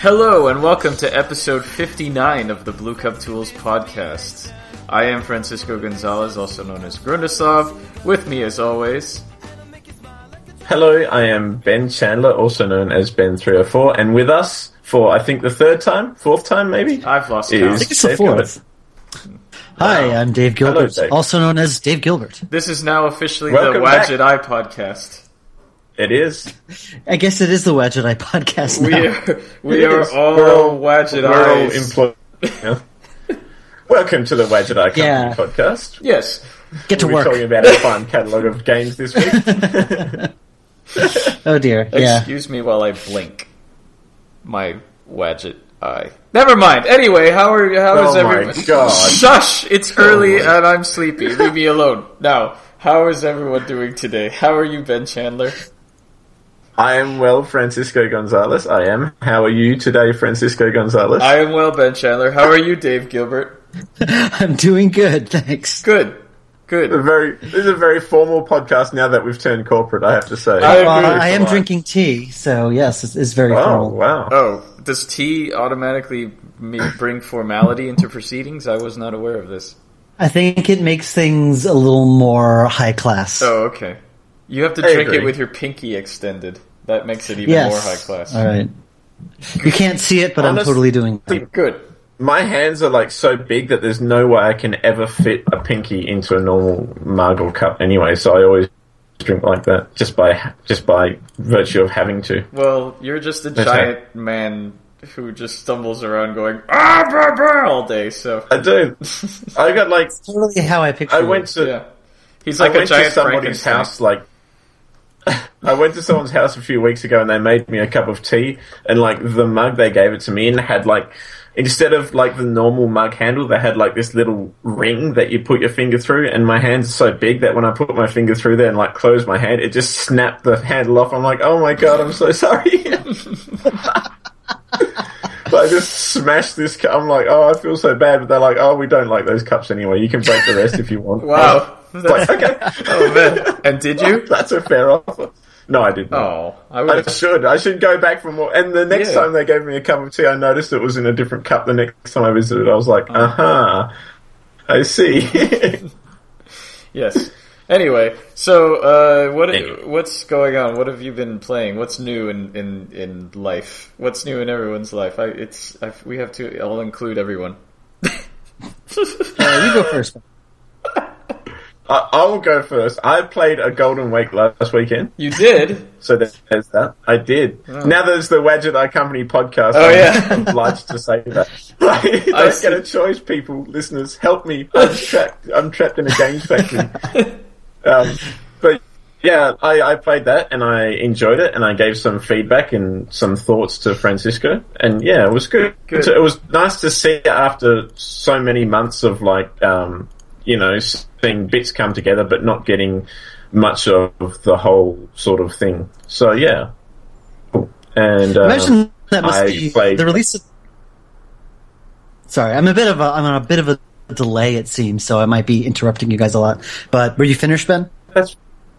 Hello and welcome to episode 59 of the Blue Cup Tools podcast. I am Francisco Gonzalez, also known as Grundaslav. With me as always... Hello, I am Ben Chandler, also known as Ben304, and with us for, I think, the fourth time maybe? I've lost count. I think it's the fourth. Hi, I'm Dave Gilbert, Hello, Dave. also known as Dave Gilbert. This is now officially Welcome the back. Wadget Eye podcast. It is. I guess it is the Wadget Eye podcast now. We are all We're all- Wadget We're all Eyes. employed. Yeah. Welcome to the Wadget Eye Company Yeah. podcast. Yes. Get to We're work. talking about our fun catalogue of games this week. Oh dear, yeah. Excuse me while I blink my Wadget Eye. Never mind. Anyway, how is Oh everyone? my God. Shush! It's early my- and I'm sleepy. Leave me alone. Now, how is everyone doing today? How are you, Ben Chandler? I am well, Francisco Gonzalez. I am. How are you today, Francisco Gonzalez? I am well, Ben Chandler. How are you, Dave Gilbert? I'm doing good, thanks. Good. Good. This is a very formal podcast now that we've turned corporate, I have to say. I agree. I am drinking tea, so yes, it's very Oh, formal. wow. Oh, does tea automatically bring formality into proceedings? I was not aware of this. I think it makes things a little more high class. Oh, okay. You have to I drink it agree. with your pinky extended. That makes it even yes. more high class. All right. You can't see it, but I'm Honest- totally doing it. Good. My hands are like so big that there's no way I can ever fit a pinky into a normal mug or cup anyway, so I always drink like that, just by virtue of having to. Well, you're just a That's giant man who just stumbles around going, ah, blah, blah, all day, so... I do. I got like, Totally how I picture I it. went to, Yeah. He's I like a went to giant somebody's Frankenstein. house like, I went to someone's house a few weeks ago and they made me a cup of tea, and like the mug they gave it to me in had like, instead of like the normal mug handle, they had like this little ring that you put your finger through, and my hands are so big that when I put my finger through there and like close my hand, it just snapped the handle off. I'm like, oh my god, I'm so sorry. I just smashed this cup. I'm like, oh, I feel so bad, but they're like, oh, we don't like those cups anyway. You can break the rest if you want. Wow. It's like, okay. Oh, man. And did you? That's a fair offer. No, I didn't. Oh, I I would should. I should go back for more. And the next Yeah. time they gave me a cup of tea, I noticed it was in a different cup the next time I visited. I was like, I see. Yes. Anyway, so Anyway. what's going on? What have you been playing? What's new in life? What's new in everyone's life? We have to all include everyone. You go first. I will go first. I played a Golden Wake last weekend. You did? So there's that. I did. Now there's the Wadget Eye Company podcast. Oh, yeah. I'm obliged to say that. Like, I don't see. get a choice, people, listeners. Help me. I'm trapped in a games factory. But yeah, I played that and I enjoyed it, and I gave some feedback and some thoughts to Francisco, and yeah, it was good. Good. It was nice to see it after so many months of like, seeing bits come together, but not getting much of the whole sort of thing. So yeah, cool. And Imagine that must I be played- the release of... Sorry, I'm on a bit of a delay, it seems, so I might be interrupting you guys a lot. But were you finished, Ben? That's.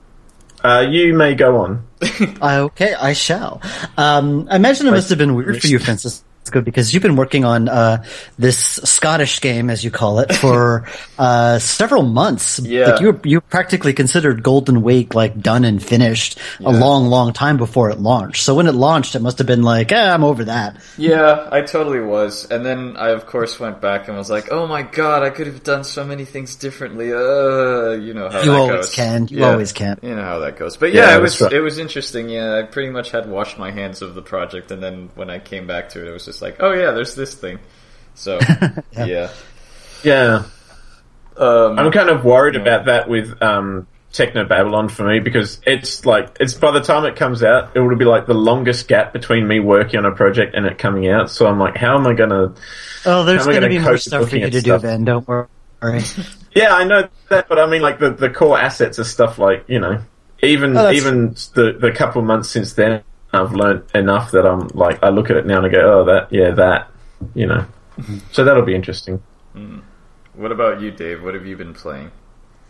You may go on. Okay, I shall. I imagine it must have been weird for you, Francisco, because you've been working on this Scottish game, as you call it, for several months. Yeah. Like you practically considered Golden Wake like done and finished a long, long time before it launched. So when it launched, it must have been like, I'm over that. Yeah, I totally was. And then I, of course, went back and was like, oh my god, I could have done so many things differently. You know how You that always goes. can. You always can. You know how that goes. But Yeah, yeah, that's right. it was interesting. Yeah, I pretty much had washed my hands of the project, and then when I came back to it, it was just like, oh yeah, there's this thing. So, yeah. Yeah. I'm kind of worried about that with Techno Babylon for me, because it's by the time it comes out, it will be like the longest gap between me working on a project and it coming out. So I'm like, how am I gonna? Oh, there's How am I going to gonna be cope more with stuff for looking you at to do, stuff? Ben. Don't worry. Yeah, I know that, but I mean, like the core assets are stuff like, even that's- even the couple of months since then, I've learned enough that I'm like, I look at it now and I go, oh, that. So that'll be interesting. What about you, Dave? What have you been playing?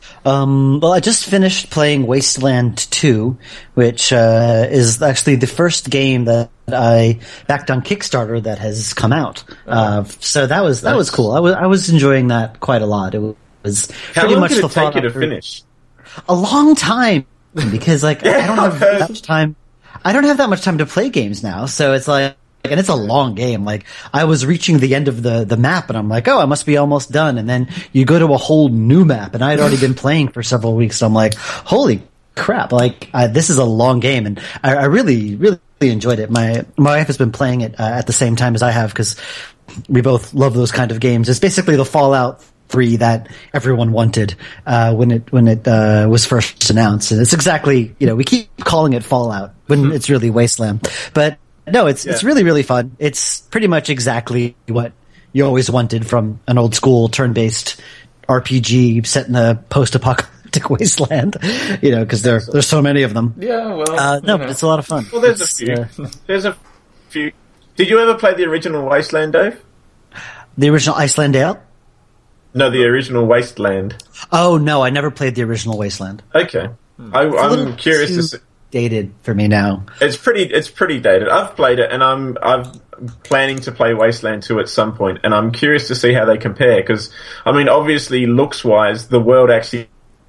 Well, I just finished playing Wasteland 2, which is actually the first game that I backed on Kickstarter that has come out. So that was cool. I was enjoying that quite a lot. It was How pretty long much did the it take you to Fallout finish? a long time, because like I don't have that much time. I don't have that much time to play games now, so it's like, and it's a long game. Like, I was reaching the end of the map, and I'm like, oh, I must be almost done. And then you go to a whole new map, and I had already been playing for several weeks. So I'm like, holy crap! Like, this is a long game, and I really, really enjoyed it. My wife has been playing it at the same time as I have, because we both love those kind of games. It's basically the Fallout 3 that everyone wanted when it was first announced, and it's exactly, we keep calling it Fallout when it's really Wasteland, but no, it's really, really fun. It's pretty much exactly what you always wanted from an old school turn-based RPG set in a post-apocalyptic wasteland, because there's so many of them. Yeah, well, but it's a lot of fun. Well, there's a few. There's a few. Did you ever play the original Wasteland, Dave? The original Icelandair? No, the original Wasteland. Oh no, I never played the original Wasteland. Okay, I'm curious to see. Dated for me now. It's pretty dated. I've played it, and I'm planning to play Wasteland 2 at some point, and I'm curious to see how they compare, because, I mean, obviously, looks-wise, the world actually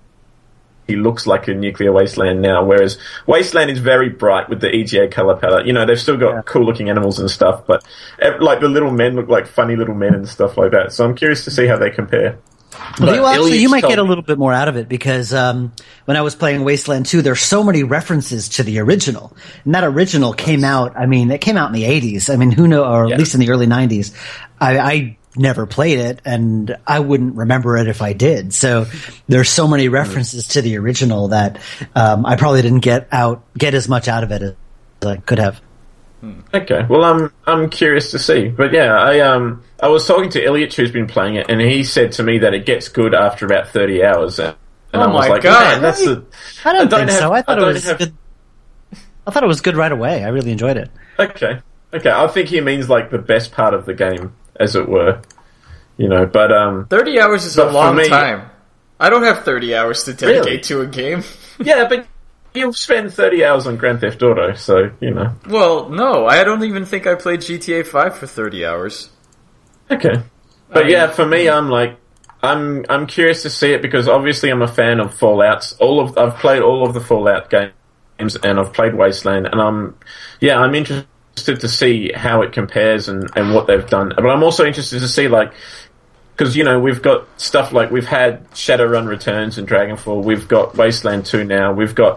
looks like a nuclear wasteland now, whereas Wasteland is very bright with the EGA color palette. They've still got cool-looking animals and stuff, but, like, the little men look like funny little men and stuff like that, so I'm curious to see how they compare. Well, you might get a little bit more out of it, because when I was playing Wasteland 2, there's so many references to the original. And that original came out, it came out in the 80s. I mean, who knows, or at least in the early 90s. I never played it, and I wouldn't remember it if I did. So there's so many references to the original that I probably didn't get as much out of it as I could have. Okay, well, I'm curious to see, but yeah, I was talking to Elliot, who's been playing it, and he said to me that it gets good after about 30 hours. And I was like, God, man, I don't think so. I thought it was good. I thought it was good right away. I really enjoyed it. Okay. I think he means like the best part of the game, as it were. But 30 hours is a long time. I don't have 30 hours to dedicate to a game. Yeah, but you'll spend 30 hours on Grand Theft Auto, so, Well, no, I don't even think I played GTA 5 for 30 hours. Okay. But yeah, for me, I'm curious to see it, because obviously I'm a fan of Fallouts. I've played all of the Fallout games, and I've played Wasteland, and I'm interested to see how it compares and what they've done. But I'm also interested to see, because, we've got stuff like, we've had Shadowrun Returns and Dragonfall, we've got Wasteland 2 now, we've got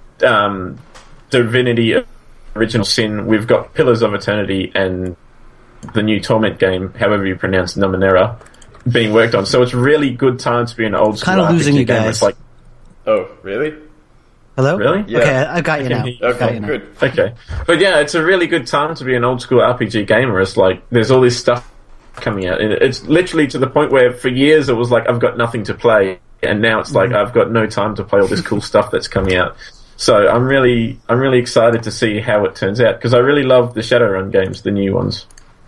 Divinity Original Sin, we've got Pillars of Eternity, and the new Torment game, however you pronounce Numenera, being worked on. So it's really good time to be an old school kind of losing RPG you game. guys. It's like, oh, really? Hello? Really? Yeah. Okay, I got you now. Okay, good. Okay. But yeah, it's a really good time to be an old school RPG gamer. It's like, there's all this stuff coming out. And it's literally to the point where for years it was like, I've got nothing to play. And now it's like, I've got no time to play all this cool stuff that's coming out. So I'm really excited to see how it turns out, because I really love the Shadowrun games, the new ones.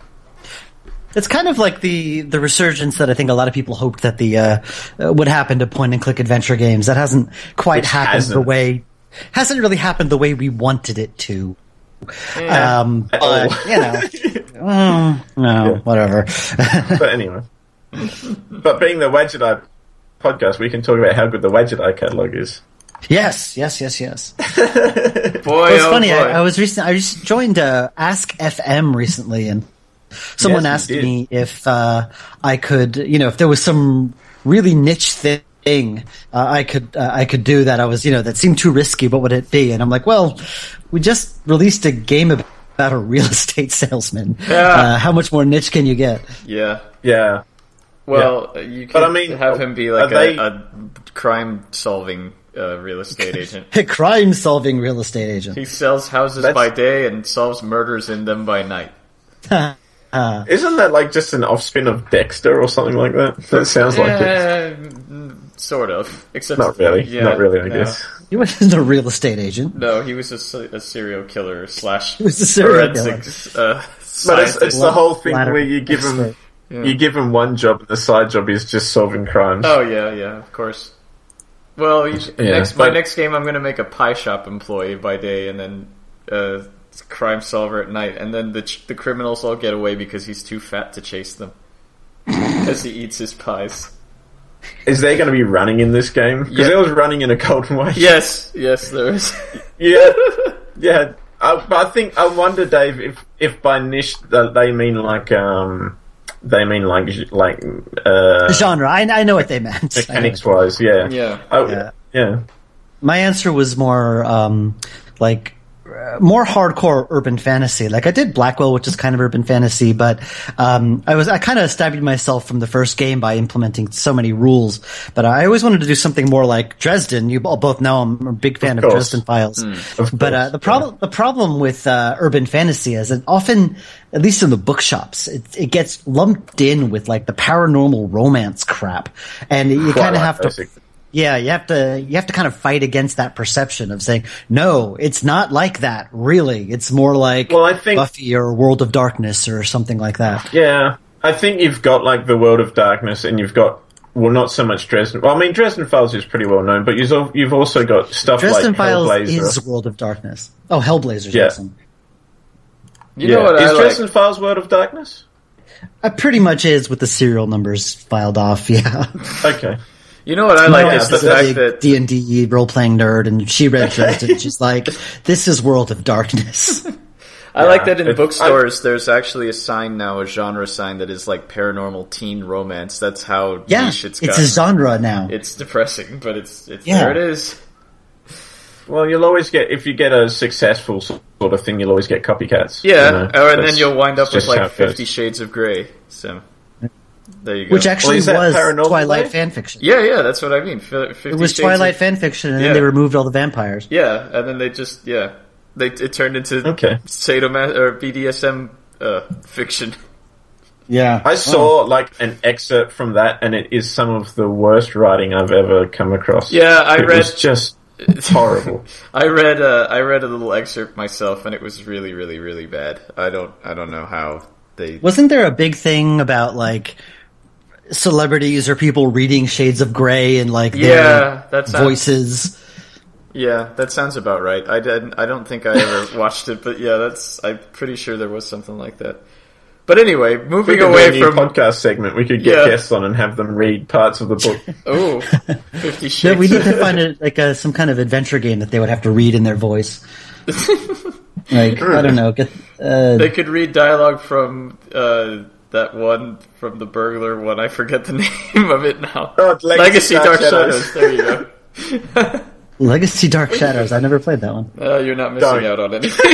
It's kind of like the resurgence that I think a lot of people hoped that would happen to point and click adventure games. That hasn't quite happened hasn't really happened the way we wanted it to. Yeah, whatever. But anyway. But being the Wadget podcast, we can talk about how good the Wadget catalog is. Yes. Boy, It's funny. I just joined Ask FM recently, and someone asked me if I could, if there was some really niche thing I could do that I was, that seemed too risky. What would it be? And I'm like, well, we just released a game about a real estate salesman. Yeah. How much more niche can you get? Yeah. Yeah. Well, you could have him be like a crime-solving real estate agent. A crime-solving real estate agent. He sells houses by day and solves murders in them by night. Isn't that like just an offspin of Dexter or something like that? That sounds like it. Sort of. Except not really. Yeah, not really, I guess. He wasn't a real estate agent. No, he was a serial killer / forensics But it's the whole thing where you give him one job and the side job is just solving crimes. Oh yeah, of course. Well, my next game, I'm going to make a pie shop employee by day, and then crime solver at night, and then the criminals all get away because he's too fat to chase them because he eats his pies. Is there going to be running in this game? Because there was running in a Golden Wage. Yes, there is. yeah. I wonder, Dave, if by niche they mean like genre. I know what they meant. Mechanics wise, yeah. Yeah. My answer was more more hardcore urban fantasy. Like I did Blackwell, which is kind of urban fantasy, but I kind of stabbed myself from the first game by implementing so many rules. But I always wanted to do something more like Dresden. You all both know I'm a big fan of Dresden Files. But the problem with urban fantasy is that often, at least in the bookshops, it gets lumped in with like the paranormal romance crap, and you kind of have to. Yeah, you have to kind of fight against that perception of saying, no, it's not like that, really. It's more like Buffy or World of Darkness or something like that. Yeah, I think you've got like the World of Darkness, and you've got, well, not so much Dresden. Well, I mean, Dresden Files is pretty well known, but you've also got stuff Dresden like Files Hellblazer. is World of Darkness. Oh, Hellblazer's awesome. You know what is Dresden Files World of Darkness? It pretty much is, with the serial numbers filed off, yeah. Okay. You know what I like is the fact that D&D role-playing nerd, and she read Dresden, and she's like, this is World of Darkness. I like that in bookstores there's actually a sign now, a genre sign that is like paranormal teen romance. That's how niche it's gotten. It's a genre now. It's depressing, but it's there it is. Well, you'll always get, if you get a successful sort of thing, you'll always get copycats. Yeah, and then you'll wind up with like 50 Shades of Grey. So there you go. Which actually was Twilight fanfiction. Yeah, that's what I mean. It was Twilight fanfiction, and then they removed all the vampires. Yeah, and then they just it turned into sadomas or BDSM fiction. Yeah, I saw like an excerpt from that, and it is some of the worst writing I've ever come across. Yeah, it was just horrible. I read a little excerpt myself, and it was really, really, really bad. I don't know how they. Wasn't there a big thing about like celebrities or people reading Shades of Grey and like their voices? Yeah, that sounds about right. I don't think I ever watched it, but yeah, I'm pretty sure there was something like that. But anyway, moving away from podcast segment, we could get guests on and have them read parts of the book. Oh, 50 Shades. No, we need to find some kind of adventure game that they would have to read in their voice. Like I don't know. They could read dialogue from that one from the burglar one. I forget the name of it now. Oh, Legacy Dark Shadows. There you go. Legacy Dark Shadows. I never played that one. You're not missing out on anything.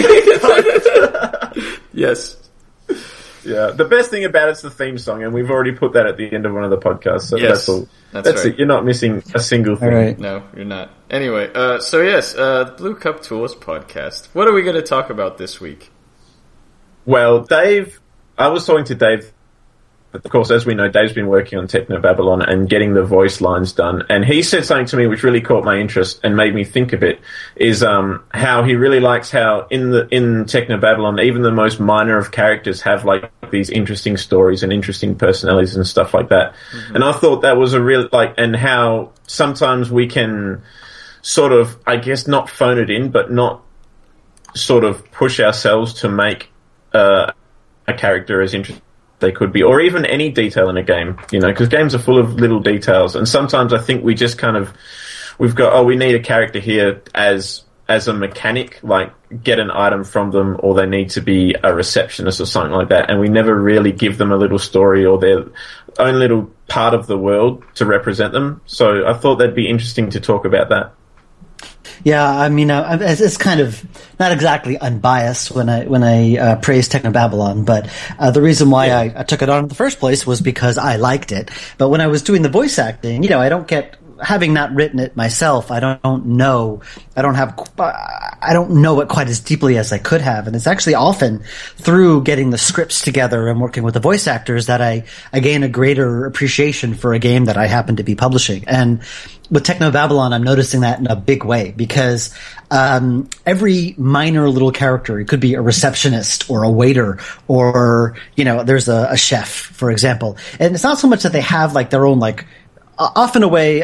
Yes. Yeah, the best thing about it's the theme song, and we've already put that at the end of one of the podcasts. So that's all. That's right. It. You're not missing a single thing. Right. No, you're not. Anyway, the Blue Cup Tools podcast. What are we going to talk about this week? Well, Dave, I was talking to Dave. Of course, as we know, Dave's been working on Techno Babylon and getting the voice lines done. And he said something to me which really caught my interest and made me think a bit, is how he really likes how in Techno Babylon, even the most minor of characters have like these interesting stories and interesting personalities and stuff like that. Mm-hmm. And I thought that was a real, and how sometimes we can sort of, I guess, not phone it in, but not sort of push ourselves to make a character as interesting they could be, or even any detail in a game, because games are full of little details, and sometimes I think we just we've got, we need a character here as a mechanic, like get an item from them, or they need to be a receptionist or something like that, and we never really give them a little story or their own little part of the world to represent them. So I thought that'd be interesting to talk about that. Yeah, I mean, it's kind of not exactly unbiased when I praise Techno Babylon, but the reason why I took it on in the first place was because I liked it. But when I was doing the voice acting, I don't get, having not written it myself, I don't know it quite as deeply as I could have. And it's actually often through getting the scripts together and working with the voice actors that I gain a greater appreciation for a game that I happen to be publishing. And with Techno Babylon, I'm noticing that in a big way, because every minor little character, it could be a receptionist or a waiter or, there's a chef, for example. And it's not so much that they have like their own like often,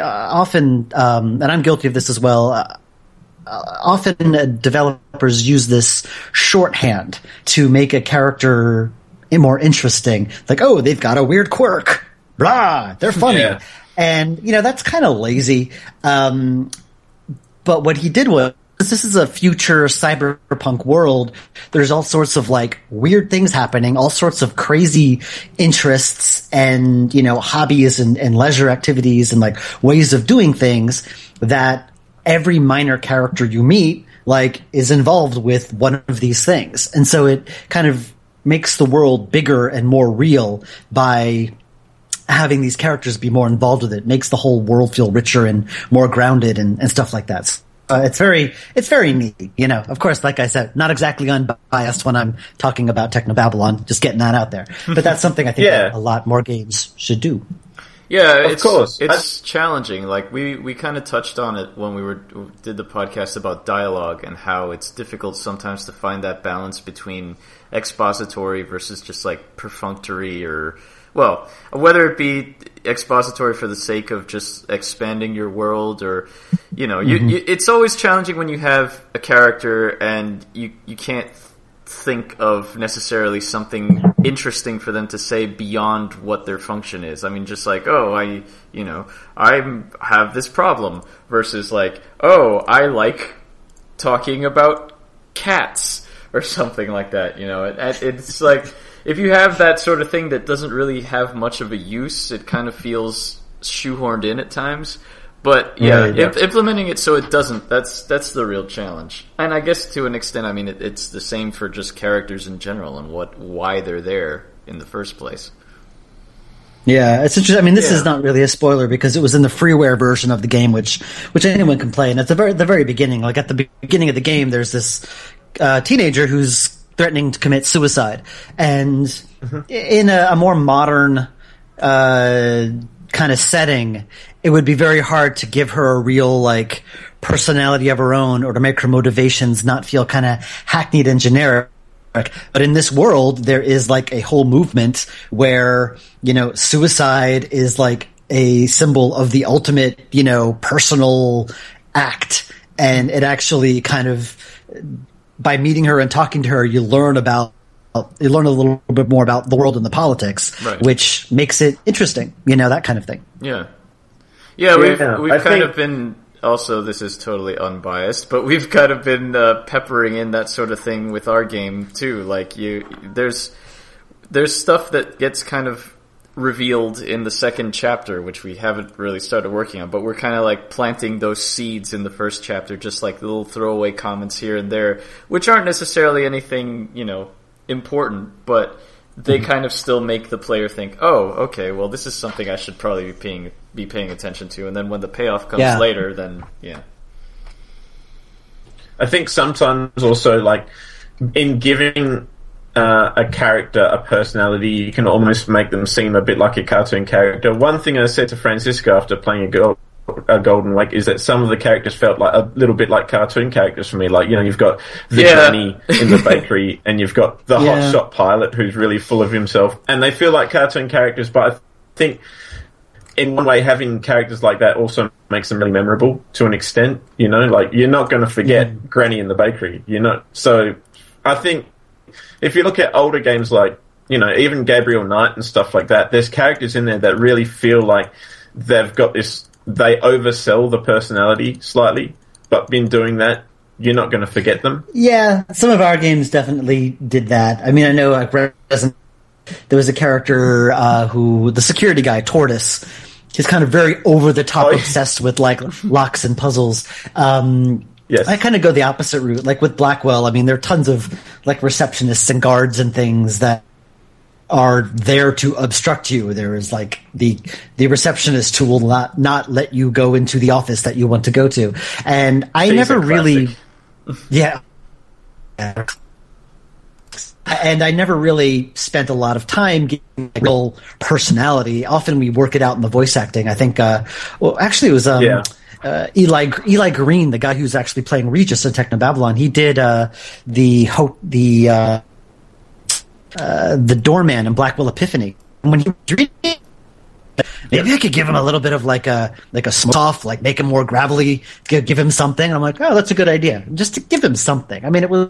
and I'm guilty of this as well. Often developers use this shorthand to make a character more interesting. Like, oh, they've got a weird quirk. Blah, they're funny. Yeah. And, that's kind of lazy. But what he did was, this is a future cyberpunk world. There's all sorts of weird things happening, all sorts of crazy interests and, hobbies and leisure activities and ways of doing things that every minor character you meet, is involved with one of these things. And so it kind of makes the world bigger and more real by having these characters be more involved with it. Makes the whole world feel richer and more grounded and stuff like that. It's very neat. Of course, like I said, not exactly unbiased when I'm talking about Technobabylon, just getting that out there. But that's something I think a lot more games should do. Yeah, of course. It's challenging. We kind of touched on it when we did the podcast about dialogue and how it's difficult sometimes to find that balance between expository versus just perfunctory or, well, whether it be expository for the sake of just expanding your world or, it's always challenging when you have a character and you can't think of necessarily something interesting for them to say beyond what their function is. I mean, just I have this problem versus I like talking about cats or something like that. It's if you have that sort of thing that doesn't really have much of a use, it kind of feels shoehorned in at times. But implementing it so it doesn't, that's the real challenge. And I guess to an extent, I mean, it's the same for just characters in general and why they're there in the first place. Yeah, it's interesting. I mean, this is not really a spoiler because it was in the freeware version of the game, which anyone can play. And at the very beginning, at the beginning of the game, there's this teenager who's threatening to commit suicide. And in a more modern kind of setting, it would be very hard to give her a real personality of her own or to make her motivations not feel kind of hackneyed and generic. But in this world, there is a whole movement where, suicide is a symbol of the ultimate, personal act. And it actually kind of, by meeting her and talking to her, you learn a little bit more about the world and the politics, right, which makes it interesting, that kind of thing. Yeah. Yeah, we've kind of been, also this is totally unbiased, but we've kind of been peppering in that sort of thing with our game too. There's stuff that gets kind of revealed in the second chapter, which we haven't really started working on, but we're kind of planting those seeds in the first chapter, just little throwaway comments here and there, which aren't necessarily anything, important, but they kind of still make the player think, oh, okay, well, this is something I should probably be paying attention to. And then when the payoff comes later, then, I think sometimes also, in giving a character a personality, you can almost make them seem a bit like a cartoon character. One thing I said to Francisco after playing a Golden Wake is that some of the characters felt a little bit like cartoon characters for me. You've got the granny in the bakery and you've got the hotshot pilot who's really full of himself, and they feel like cartoon characters, but I think in one way having characters like that also makes them really memorable to an extent. You're not going to forget Granny in the bakery. So I think if you look at older games even Gabriel Knight and stuff like that, there's characters in there that really feel like they've got this. They oversell the personality slightly, but in doing that, you're not going to forget them. Yeah, some of our games definitely did that. I mean, I know there was a character who, the security guy, Tortoise, he's kind of very over-the-top obsessed with locks and puzzles. Yes. I kind of go the opposite route. With Blackwell, I mean, there are tons of receptionists and guards and things that are there to obstruct you. There is the receptionist who will not let you go into the office that you want to go to. And I never really, and I never really spent a lot of time getting real personality. Often we work it out in the voice acting. I think, actually it was, Eli Green, the guy who's actually playing Regis in Technobabylon. He did, the doorman in Blackwell Epiphany. When he was reading it, maybe I could give him a little bit of like a soft, like make him more gravelly, give him something. And I'm like, oh, that's a good idea. Just to give him something. I mean, it was.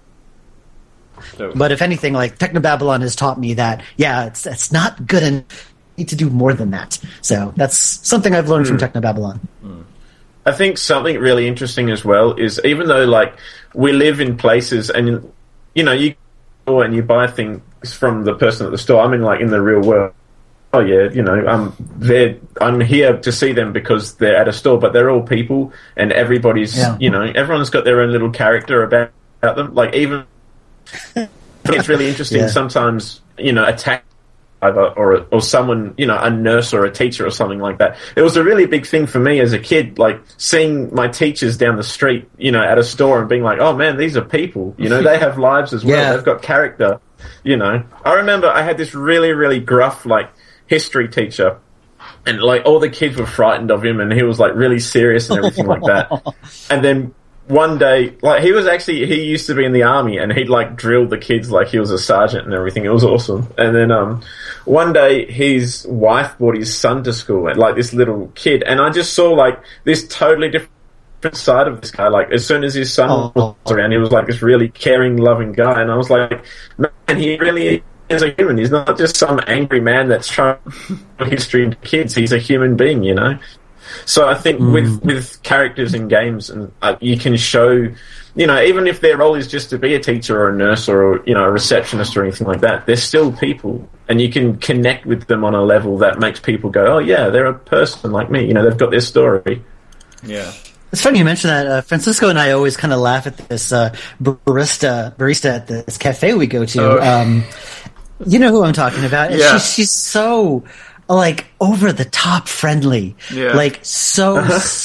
But if anything, like Technobabylon has taught me that, yeah, it's not good and need to do more than that. So that's something I've learned from Technobabylon. I think something really interesting as well is even though like we live in places and you go and you buy things from the person at the store. I mean, like in the real world. Oh yeah, I'm here to see them because they're at a store, but they're all people and everybody's everyone's got their own little character about them. Like even it's really interesting sometimes, attack or someone, a nurse or a teacher or something like that. It was a really big thing for me as a kid, like seeing my teachers down the street, at a store and being like, oh man, these are people, they have lives as well. Yeah. They've got character, I remember I had this really, really gruff, like, history teacher and like all the kids were frightened of him and he was like really serious and everything like that. And then one day, like he used to be in the army and he'd like drilled the kids like he was a sergeant and everything. It was awesome. And then one day his wife brought his son to school, like this little kid, and I just saw like this totally different side of this guy. Like as soon as his son was around, he was like this really caring, loving guy, and I was like, man, he really is a human. He's not just some angry man that's trying to history to kids. He's a human being, So I think with characters in games, and you can show, even if their role is just to be a teacher or a nurse or a receptionist or anything like that, they're still people, and you can connect with them on a level that makes people go, oh yeah, they're a person like me. They've got their story. Yeah. It's funny you mention that. Francisco and I always kind of laugh at this barista at this cafe we go to. Oh. You know who I'm talking about. Yeah. She's so like over the top friendly. Yeah. Like so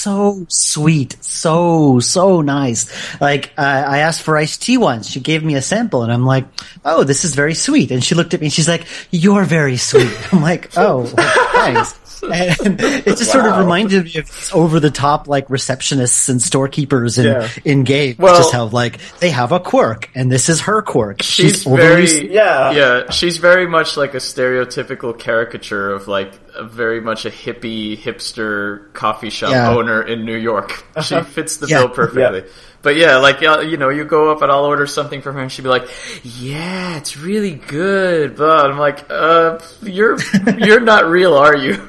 sweet, so nice. Like I asked for iced tea once. She gave me a sample and I'm like, "Oh, this is very sweet." And she looked at me and she's like, "You're very sweet." I'm like, "Oh, thanks." And it just sort of reminded me of these over-the-top like receptionists and storekeepers in games. Well, just how like they have a quirk, and this is her quirk. She's very she's very much like a stereotypical caricature of like very much a hippie hipster coffee shop owner in New York. She fits the bill perfectly. Yeah. But yeah, like you go up and I'll order something from her, and she'd be like, "Yeah, it's really good." But I'm like, you're not real, are you?"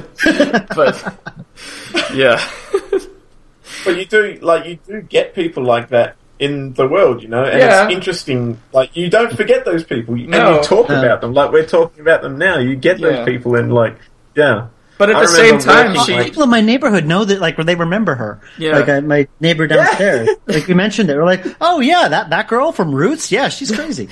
But yeah, but you do get people like that in the world, and it's interesting. Like you don't forget those people, and you talk about them like we're talking about them now. You get those people, and like But at the same time, people in my neighborhood know that, like, they remember her. Yeah. Like, my neighbor downstairs. Like, we mentioned it. We're like, oh, yeah, that girl from Roots? Yeah, she's crazy.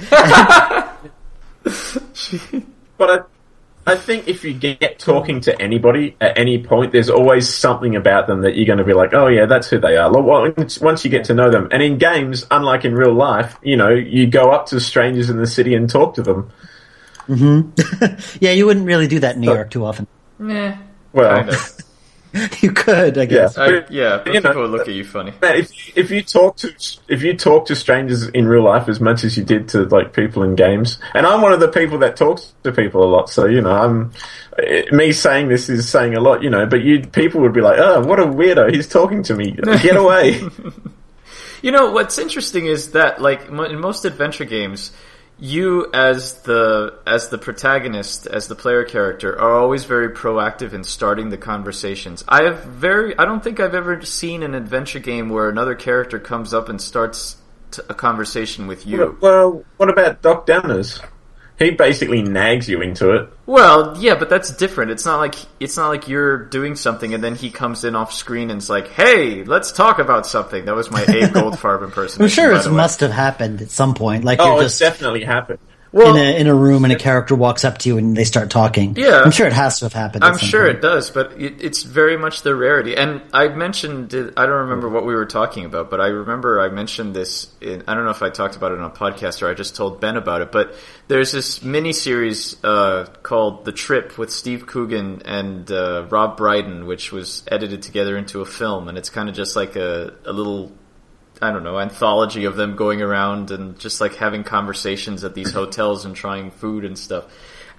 But I think if you get talking to anybody at any point, there's always something about them that you're going to be like, oh, yeah, that's who they are. Once you get to know them. And in games, unlike in real life, you go up to strangers in the city and talk to them. Mm-hmm. Yeah, you wouldn't really do that in New York too often. Nah. Well, kind of. You could, I guess. But people would look at you funny. If you talk to strangers in real life as much as you did to like people in games, and I'm one of the people that talks to people a lot, so me saying this is saying a lot, But people would be like, "Oh, what a weirdo! He's talking to me. Get away." What's interesting is that, like, in most adventure games, you as the protagonist, as the player character, are always very proactive in starting the conversations. I don't think I've ever seen an adventure game where another character comes up and starts a conversation with you. Well, what about Doc Downers? He basically nags you into it. Well, yeah, but that's different. It's not like you're doing something and then he comes in off screen and is like, "Hey, let's talk about something." That was my Abe Goldfarb impersonation. I'm sure it must have happened at some point. Like, it's definitely happened. Well, in a room and a character walks up to you and they start talking. Yeah. I'm sure it has to have happened. I'm sure it does, but it's very much the rarity. And I mentioned, I don't remember what we were talking about, but I remember I mentioned this I don't know if I talked about it on a podcast or I just told Ben about it, but there's this mini-series called The Trip with Steve Coogan and Rob Brydon, which was edited together into a film, and it's kind of just like a little, I don't know, anthology of them going around and just like having conversations at these hotels and trying food and stuff.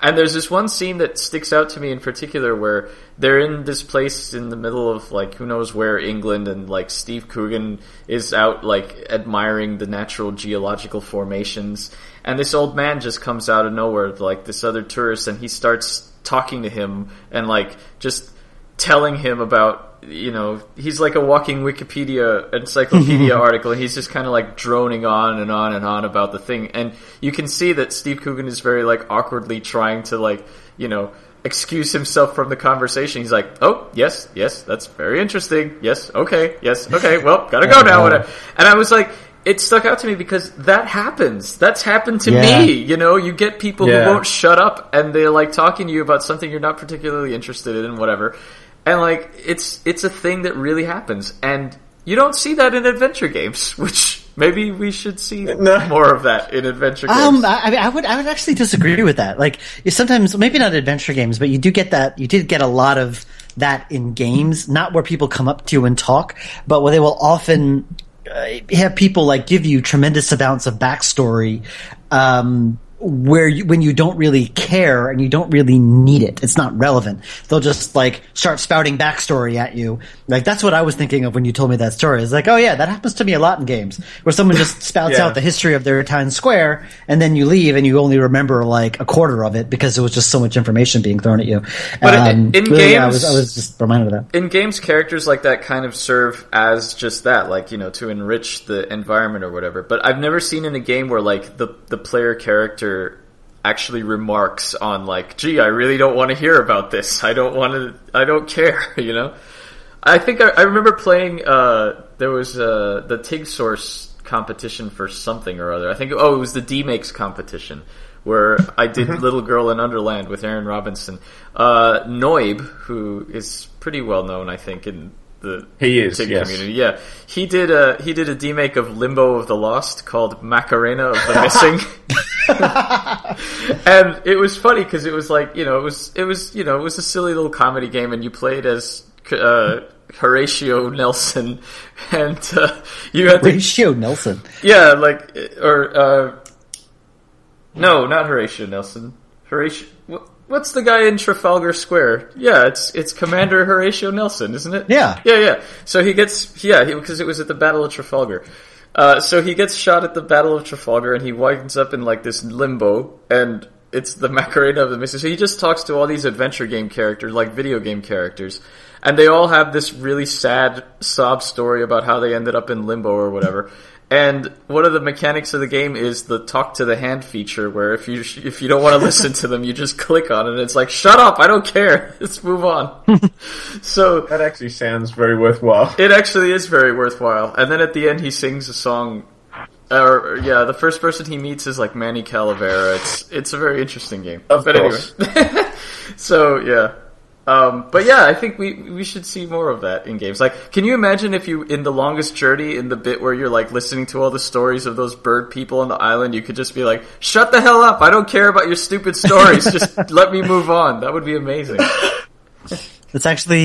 And there's this one scene that sticks out to me in particular where they're in this place in the middle of, like, who knows where, England, and, like, Steve Coogan is out, like, admiring the natural geological formations, and this old man just comes out of nowhere, like, this other tourist, and he starts talking to him and, like, just telling him about, you know, he's like a walking Wikipedia encyclopedia article, and he's just kind of like droning on and on and on about the thing. And you can see that Steve Coogan is very like awkwardly trying to like, you know, excuse himself from the conversation. He's like, oh, yes, that's very interesting. Yes, okay, well, gotta go now. And I was like, it stuck out to me because that happens. That's happened to me. You know, you get people who won't shut up, and they're like talking to you about something you're not particularly interested in, whatever. And, like, it's a thing that really happens. And you don't see that in adventure games, which maybe we should see more of that in adventure games. I would actually disagree with that. Like, sometimes, maybe not adventure games, but you did get a lot of that in games, not where people come up to you and talk, but where they will often have people, like, give you tremendous amounts of backstory, when you don't really care and you don't really need it. It's not relevant. They'll just like start spouting backstory at you. Like that's what I was thinking of when you told me that story. It's like, oh yeah, that happens to me a lot in games where someone just spouts out the history of their town square and then you leave and you only remember like a quarter of it because there was just so much information being thrown at you. But in games, I was just reminded of that. In games, characters like that kind of serve as just that, like, you know, to enrich the environment or whatever. But I've never seen in a game where like the player character actually remarks on like, gee, I really don't want to hear about this. I don't care, you know? I think I remember playing, there was, the TIG Source competition for something or other. I think, it was the D-Makes competition where I did Little Girl in Underland with Aaron Robinson. Noib, who is pretty well known, I think, in the TIG community. Yeah. He did a D-Make of Limbo of the Lost called Macarena of the Missing. And it was funny because it was like, you know, it was a silly little comedy game, and you played as Horatio Nelson, and you had Horatio Nelson. Yeah, like, or no, not Horatio Nelson. What's the guy in Trafalgar Square? Yeah, it's Commander Horatio Nelson, isn't it? Yeah. So he gets because it was at the Battle of Trafalgar. So he gets shot at the Battle of Trafalgar, and he winds up in like this limbo, and it's the Macarena of the Missing. So he just talks to all these adventure game characters, like video game characters, and they all have this really sad sob story about how they ended up in limbo or whatever. And one of the mechanics of the game is the talk to the hand feature, where if you don't want to listen to them, you just click on it, and it's like, shut up, I don't care, let's move on. So that actually sounds very worthwhile. It actually is very worthwhile. And then at the end, he sings a song. The first person he meets is like Manny Calavera. It's a very interesting game. Of course. Anyway, so yeah. But yeah, I think we should see more of that in games. Like, can you imagine if you, in The Longest Journey, in the bit where you're like listening to all the stories of those bird people on the island, you could just be like, shut the hell up, I don't care about your stupid stories, just let me move on. That would be amazing. That's actually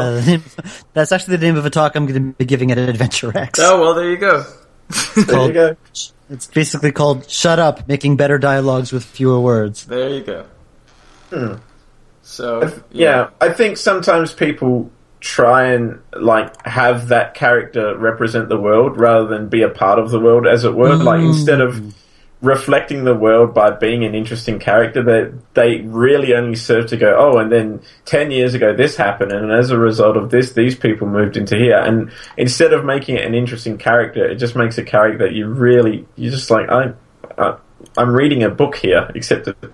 the name of a talk I'm going to be giving at Adventure X. Oh, well, there you go. There you go. It's basically called Shut Up, Making Better Dialogues with Fewer Words. There you go. So yeah, I think sometimes people try and like have that character represent the world rather than be a part of the world, as it were. Like instead of reflecting the world by being an interesting character, they really only serve to go, oh, and then 10 years ago this happened, and as a result of this, these people moved into here. And instead of making it an interesting character, it just makes a character that you're just like, I'm reading a book here, except that.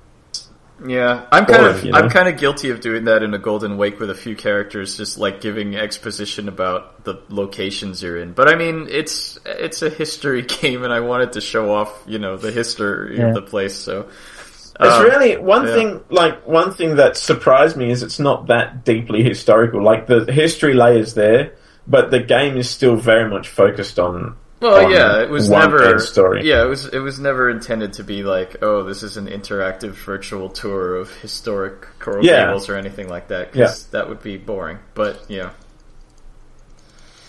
Yeah, I'm kind of guilty of doing that in A Golden Wake with a few characters, just like giving exposition about the locations you're in. But I mean, it's a history game, and I wanted to show off, you know, the history of the place. So it's really one thing that surprised me is it's not that deeply historical. Like the history layers there, but the game is still very much focused on. Well, yeah, it was never. Story. Yeah, it was never intended to be like, oh, this is an interactive virtual tour of historic Coral Gables or anything like that, because that would be boring. But yeah,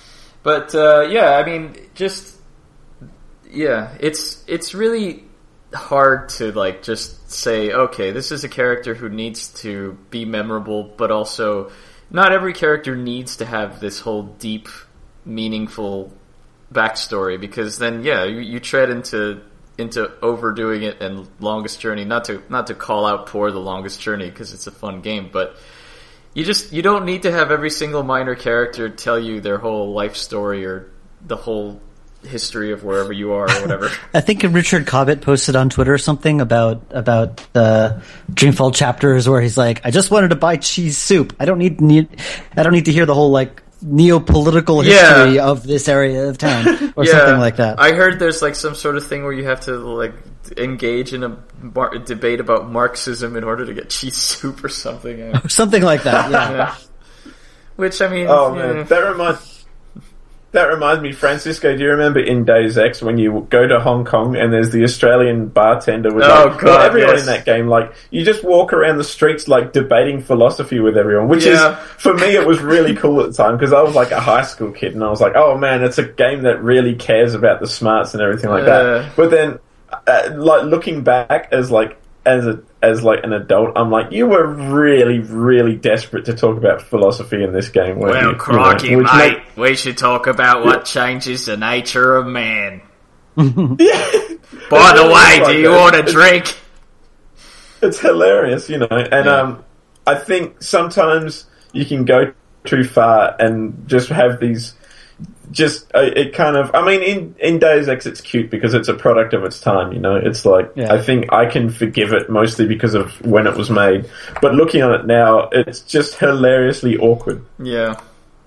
I mean, just it's really. hard to like just say, okay, this is a character who needs to be memorable, but also not every character needs to have this whole deep, meaningful backstory, because then you tread into overdoing it. And Longest Journey, not to call out poor The Longest Journey because it's a fun game, but you don't need to have every single minor character tell you their whole life story or the whole history of wherever you are or whatever. I think Richard Cobbett posted on Twitter something about the Dreamfall chapters where he's like, I just wanted to buy cheese soup. I don't need to hear the whole like neo-political history of this area of town or something like that. I heard there's like some sort of thing where you have to like engage in a debate about Marxism in order to get cheese soup or something. Something like that, yeah. Which, I mean... Oh, man. That reminds me, Francisco, do you remember in Deus Ex when you go to Hong Kong and there's the Australian bartender with everyone in that game, like, you just walk around the streets like debating philosophy with everyone, which is, for me, it was really cool at the time because I was like a high school kid and I was like, oh man, it's a game that really cares about the smarts and everything like that. But then, like, looking back as an adult, I'm like, you were really, really desperate to talk about philosophy in this game. Well, crikey, mate, we should talk about what changes the nature of man. By the way, do you want a drink? It's hilarious, you know, and I think sometimes you can go too far and just have these... it kind of, I mean, in Deus Ex it's cute because it's a product of its time, you know, it's like, I think I can forgive it mostly because of when it was made, but looking on it now, it's just hilariously awkward. Yeah.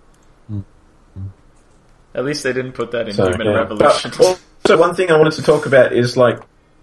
At least they didn't put that in Human Revolution. Also, one thing I wanted to talk about is like,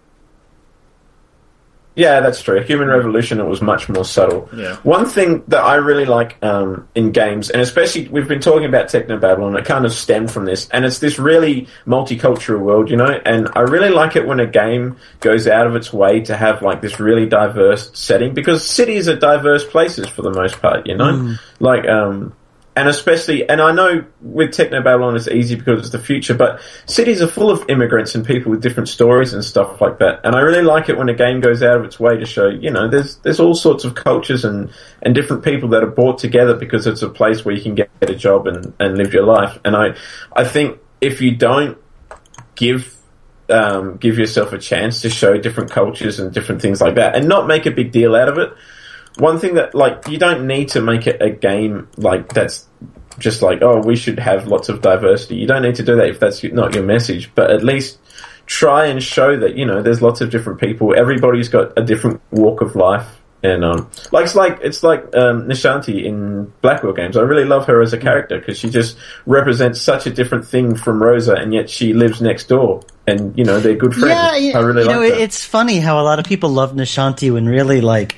yeah, that's true. Human Revolution, it was much more subtle. Yeah. One thing that I really like in games, and especially we've been talking about Technobabble, and it kind of stemmed from this, and it's this really multicultural world, you know, and I really like it when a game goes out of its way to have like this really diverse setting, because cities are diverse places for the most part, you know? Like, and especially, and I know with Technobabble it's easy because it's the future, but cities are full of immigrants and people with different stories and stuff like that. And I really like it when a game goes out of its way to show, you know, there's all sorts of cultures and different people that are brought together because it's a place where you can get a job and live your life. And I think if you don't give yourself a chance to show different cultures and different things like that and not make a big deal out of it, one thing that, like, you don't need to make it a game, like, that's just like, oh, we should have lots of diversity. You don't need to do that if that's not your message, but at least try and show that, you know, there's lots of different people. Everybody's got a different walk of life. And, it's like Nishanti in Blackwell games. I really love her as a character because she just represents such a different thing from Rosa, and yet she lives next door. And, you know, they're good friends. Yeah, I really like that. It's funny how a lot of people love Nishanti when really, like,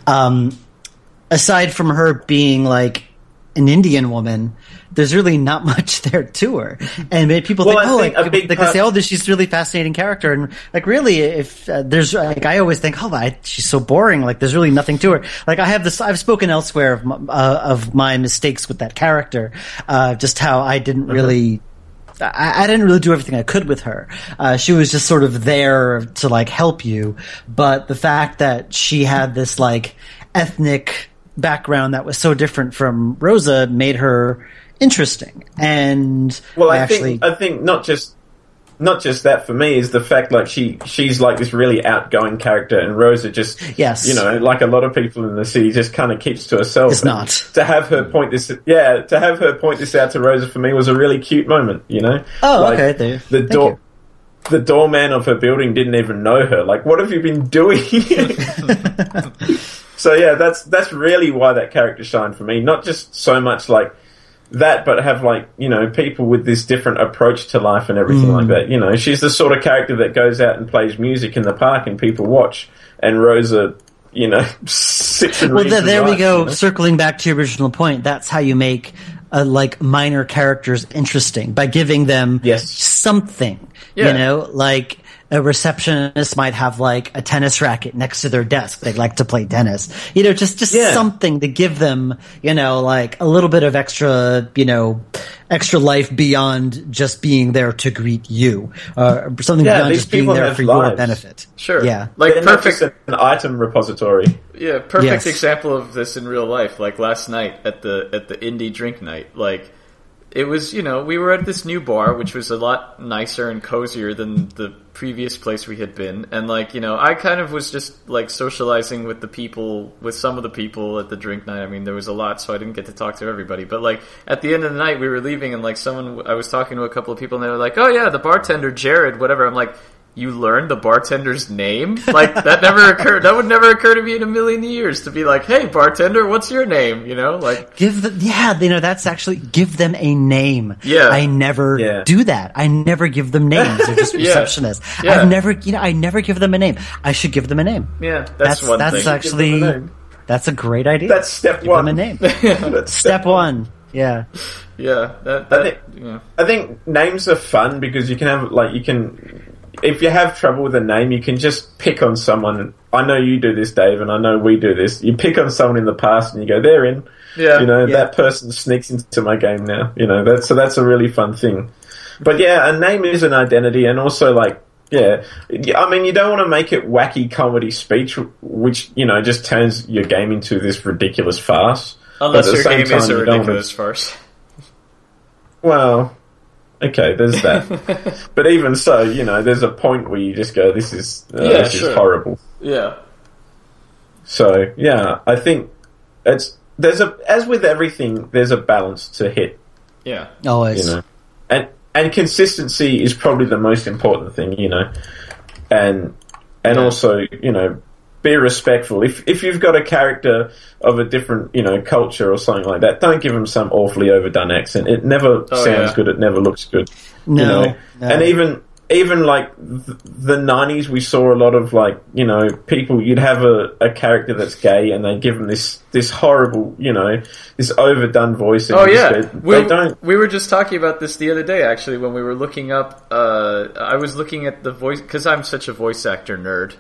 aside from her being, like, an Indian woman, there's really not much there to her. And people think, they say, oh, she's a really fascinating character. And, like, really, if there's, like, I always think, she's so boring. Like, there's really nothing to her. Like, I've spoken elsewhere of my mistakes with that character, just how I didn't really... I didn't really do everything I could with her. She was just sort of there to, like, help you. But the fact that she had this, like, ethnic background that was so different from Rosa made her interesting. And I think not just that for me is the fact, like, she's like this really outgoing character, and Rosa just, you know, like a lot of people in the city, just kind of keeps to herself. It's not. To have her point this out to Rosa for me was a really cute moment, you know? Oh, like, okay. The doorman of her building didn't even know her. Like, what have you been doing? So yeah, that's really why that character shined for me. Not just so much like that, but have, like, you know, people with this different approach to life and everything like that. You know, she's the sort of character that goes out and plays music in the park and people watch, and Rosa, you know, sits and reads. Well, there we go. You know? Circling back to your original point, that's how you make like minor characters interesting, by giving them something. Yeah. You know, like a receptionist might have like a tennis racket next to their desk. They like to play tennis. Just something to give them, like a little bit of extra, extra life beyond just being there to greet you, or something beyond just being there for your benefit. Sure. Yeah. Like perfect an item repository. Yeah, perfect example of this in real life. Like last night at the indie drink night, like it was, we were at this new bar, which was a lot nicer and cozier than the previous place we had been. And like, I kind of was just like socializing with some of the people at the drink night. I mean, there was a lot, so I didn't get to talk to everybody. But like at the end of the night, we were leaving and like I was talking to a couple of people and they were like, oh yeah, the bartender, Jared, whatever. I'm like, you learned the bartender's name? Like, that never occurred. That would never occur to me in a million years to be like, hey, bartender, what's your name? Like. That's actually, give them a name. Yeah. I never do that. I never give them names. They're just receptionists. Yeah. I never give them a name. I should give them a name. Yeah, that's one thing. That's actually, that's a great idea. That's step give one. Give them a name. That's step one. Yeah. Yeah. I think names are fun because you can have, if you have trouble with a name, you can just pick on someone. I know you do this, Dave, and I know we do this. You pick on someone in the past and you go, they're in. Yeah. That person sneaks into my game now. That's a really fun thing. But yeah, a name is an identity, and also I mean, you don't want to make it wacky comedy speech, which, just turns your game into this ridiculous farce. Unless your game is a ridiculous farce. Well, okay, there's that. But even so, there's a point where you just go, this is horrible. Yeah. So, yeah, I think as with everything, there's a balance to hit. Yeah. Always. And consistency is probably the most important thing, and also, be respectful. If you've got a character of a different, culture or something like that, don't give them some awfully overdone accent. It never sounds good. It never looks good. No. And even like the 90s, we saw a lot of people, you'd have a character that's gay and they give them this horrible, this overdone voice. And we were just talking about this the other day, actually, when we were looking up, I was looking at the voice, because I'm such a voice actor nerd.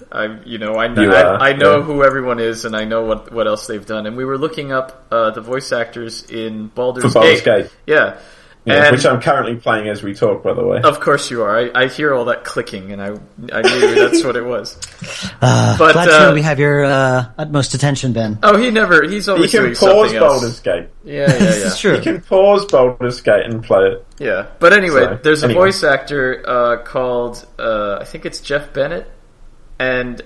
I know who everyone is and I know what else they've done. And we were looking up, the voice actors in Baldur's Gate. Yeah. Yeah, which I'm currently playing as we talk, by the way. Of course you are. I hear all that clicking, and I knew that's what it was. But glad to know we have your utmost attention, Ben. Oh, he's always doing something else. You can pause Baldur's Gate. Yeah. This is true. You can pause Baldur's Gate and play it. Yeah, but anyway, there's a voice actor called, I think it's Jeff Bennett, and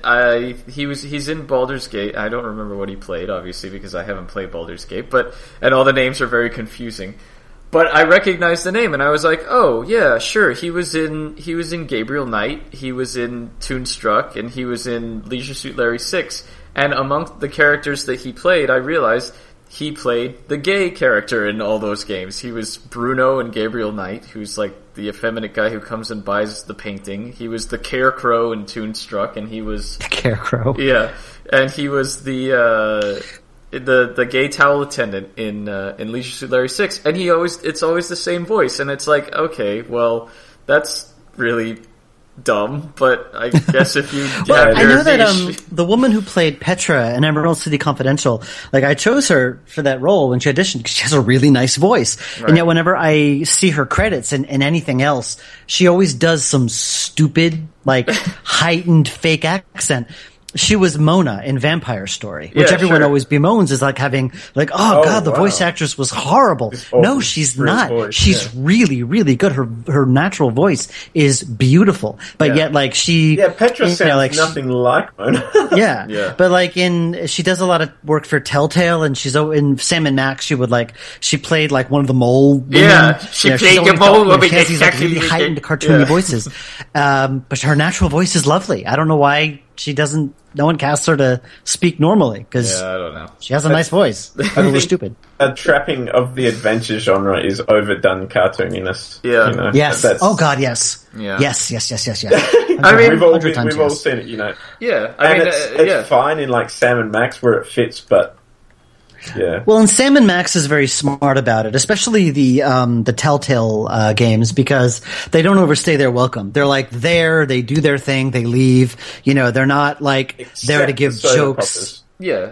he's in Baldur's Gate. I don't remember what he played, obviously, because I haven't played Baldur's Gate, and all the names are very confusing. But I recognized the name, and I was like, "Oh yeah, sure." He was in Gabriel Knight. He was in Toonstruck, and he was in Leisure Suit Larry 6. And among the characters that he played, I realized he played the gay character in all those games. He was Bruno in Gabriel Knight, who's like the effeminate guy who comes and buys the painting. He was the Carecrow in Toonstruck, and he was the Carecrow. Yeah, and he was the gay towel attendant in Leisure Suit Larry 6, and it's always the same voice, and it's like, okay, well, that's really dumb, but I guess if you I know that the woman who played Petra in Emerald City Confidential, I chose her for that role when she auditioned because she has a really nice voice. Right. And yet whenever I see her credits and anything else, she always does some stupid, heightened fake accent. She was Mona in Vampire Story, which everyone always bemoans is having the voice actress was horrible. No, she's not. Voice, she's really, really good. Her natural voice is beautiful, but yet Petra sounds nothing like Mona. yeah, but she does a lot of work for Telltale, and she's in Sam and Max. She played one of the mole women. Yeah, she played the mole woman. She has these really heightened cartoony voices, but her natural voice is lovely. I don't know why no one casts her to speak normally, because I don't know. She has a nice voice. Totally stupid. A trapping of the adventure genre is overdone cartooniness. Yeah. Yes. Oh God, yes. Yeah. Yes. I mean, we've all seen it, Yeah. It's fine in Sam and Max where it fits, but Yeah. Well, and Sam and Max is very smart about it, especially the Telltale games, because they don't overstay their welcome. They're like there, they do their thing, they leave. You know, they're not like there to give jokes. Poppers. Yeah.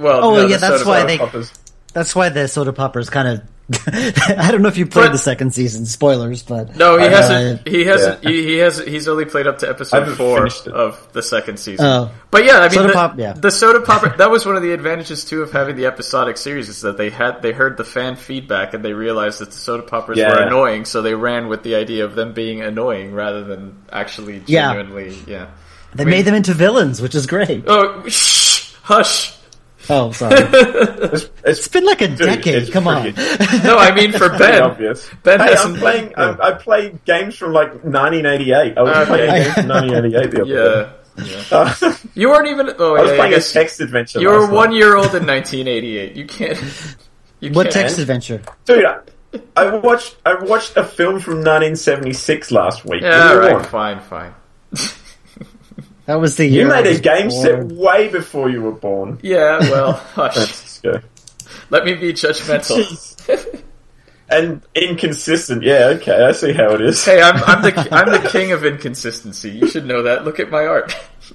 That's why the soda poppers kind of. I don't know if you played the second season. Spoilers, but no, he hasn't. He hasn't. He's only played up to episode 4 of the second season. Oh. But yeah, I mean, the soda popper. That was one of the advantages too of having the episodic series, is that they heard the fan feedback and they realized that the soda poppers were annoying, so they ran with the idea of them being annoying rather than actually genuinely. Yeah. They made them into villains, which is great. Oh, shh, hush. Oh, sorry. It's been like a decade. Come on. No, I mean for Ben. Obvious. Ben hasn't. I played games from like 1988. I was playing games from 1988 the other day. You weren't even. Oh, I was playing a text adventure. You were 1 year old in 1988. You can't. What text adventure, dude? I watched a film from 1976 last week. Yeah, right. Fine. That was the year. You made a game set way before you were born. Yeah, well, hush. Francisco. Let me be judgmental. And inconsistent. Yeah, okay, I see how it is. Hey, I'm the king of inconsistency. You should know that. Look at my art.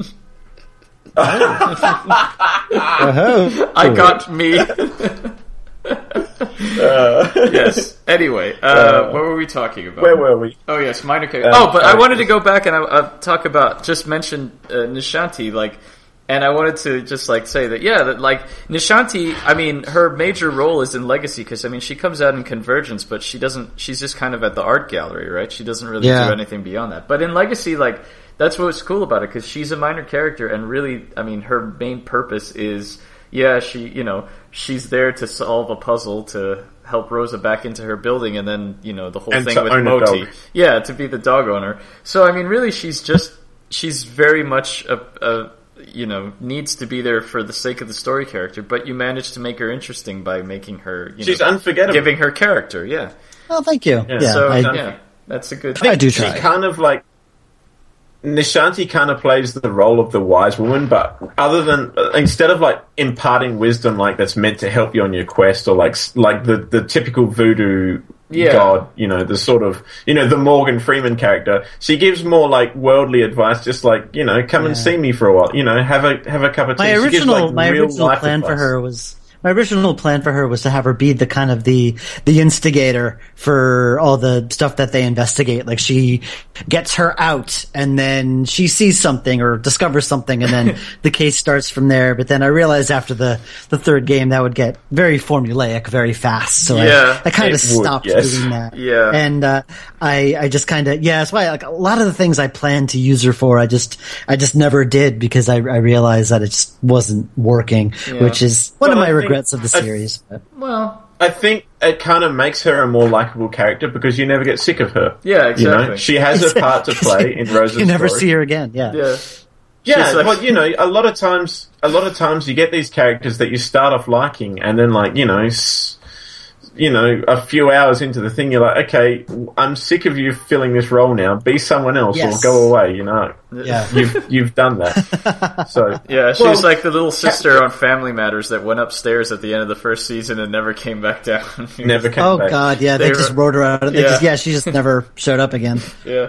I got me. Yes. Anyway, what were we talking about? Where were we? Oh yes, minor character. I wanted to go back and talk about, just mention Nishanti, like, and I wanted to just like say that Nishanti, I mean, her major role is in Legacy, because I mean she comes out in Convergence, but she's just kind of at the art gallery, right? She doesn't really do anything beyond that. But in Legacy, like, that's what's cool about it, because she's a minor character, and really, I mean, her main purpose is, she's there to solve a puzzle to help Rosa back into her building, and then, the whole thing with Moti. Yeah, to be the dog owner. So, I mean, really, she's very much needs to be there for the sake of the story character, but you manage to make her interesting by making her, she's unforgettable. Giving her character, yeah. Oh, thank you. Yeah, so, that's a good thing. I do try. She kind of like, Nishanti kind of plays the role of the wise woman, but instead of like imparting wisdom like that's meant to help you on your quest, or like the typical voodoo god, the sort of, the Morgan Freeman character, she gives more like worldly advice, just like, come and see me for a while, have a cup of tea. My original plan for her was to have her be the kind of the instigator for all the stuff that they investigate. Like, she gets her out and then she sees something or discovers something, and then the case starts from there. But then I realized after the third game that would get very formulaic very fast. So I kind of stopped doing that. Yeah. And I just kind of, that's why, like, a lot of the things I planned to use her for, I just never did, because I realized that it just wasn't working, which is one of my regrets of the series. I think it kind of makes her a more likable character, because you never get sick of her. Yeah, exactly. She has a part to play in Rosa's You never story. See her again. Yeah. But a lot of times you get these characters that you start off liking, and then a few hours into the thing, you're like, okay, I'm sick of you filling this role now. Be someone else or go away. Yeah. You've done that. So she's like the little sister on Family Matters that went upstairs at the end of the first season and never came back down. Never came back. Oh God, yeah, they just wrote her out. She just never showed up again. Yeah,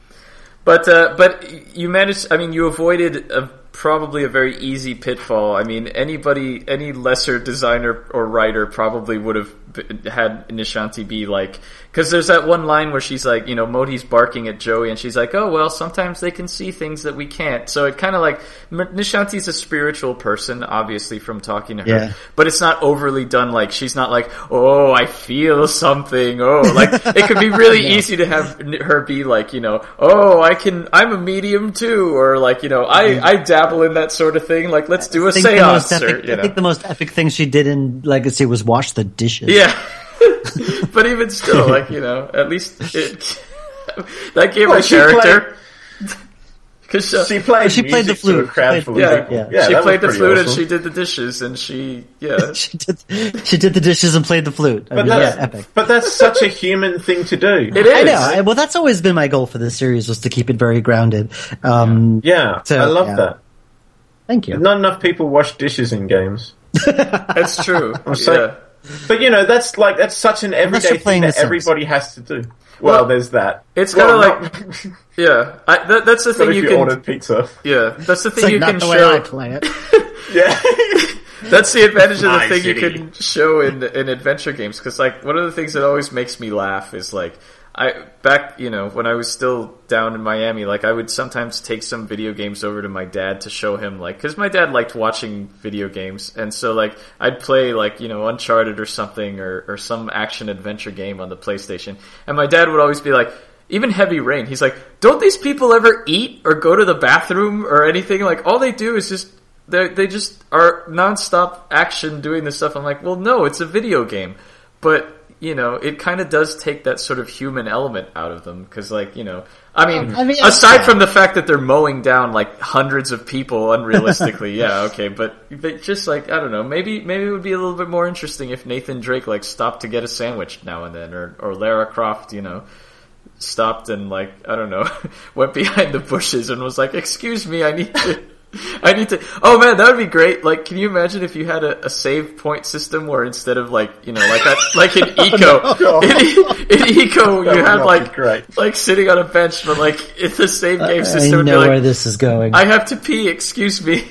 but you managed. I mean, you avoided probably a very easy pitfall. I mean, any lesser designer or writer probably would have had Nishanti be like, because there's that one line where she's like, Moti's barking at Joey, and she's like, oh, well, sometimes they can see things that we can't. So it kind of like, Nishanti's a spiritual person, obviously, from talking to her, but it's not overly done. Like, she's not like, oh, I feel something. Oh, like, it could be really easy to have her be like, oh, I'm a medium too, or like, I dabble in that sort of thing. Like, let's do a seance. I think the most epic thing she did in Legacy was wash the dishes. Yeah. But even still, like, at least that gave her character. She played the flute. She played the flute, and she did the dishes, and she did the dishes and played the flute. Epic. But that's such a human thing to do. It is. I know. Well, that's always been my goal for this series, was to keep it very grounded. I love that. Thank you. Not enough people wash dishes in games. That's true. saying- But you know, that's such an everyday you're playing thing that The Sims. everybody has to do. Well, there's that. It's kind of like, that's the thing if you you can. ordered pizza. Yeah, that's the It's thing like you not can the way show. I play it. Yeah. That's the advantage of the Nice thing you city. can show in adventure games. Because like one of the things that always makes me laugh is like when I was still down in Miami, like I would sometimes take some video games over to my dad to show him, like, because my dad liked watching video games, and so like I'd play like Uncharted or something or some action adventure game on the PlayStation, and my dad would always be like, even Heavy Rain, he's like, don't these people ever eat or go to the bathroom or anything? Like all they do is just they just are nonstop action doing this stuff. I'm like, well, no, it's a video game, but it kind of does take that sort of human element out of them. Cause like, aside from the fact that they're mowing down like hundreds of people unrealistically, yeah, okay. But just like, I don't know, maybe it would be a little bit more interesting if Nathan Drake like stopped to get a sandwich now and then, or Lara Croft, stopped and like, I don't know, went behind the bushes and was like, excuse me, I need to, oh man, that would be great. Like, can you imagine if you had a save point system where instead of like, like in Eco, in Eco, you had like sitting on a bench, but like in the save game system, I would be know like, where this is going. I have to pee, excuse me.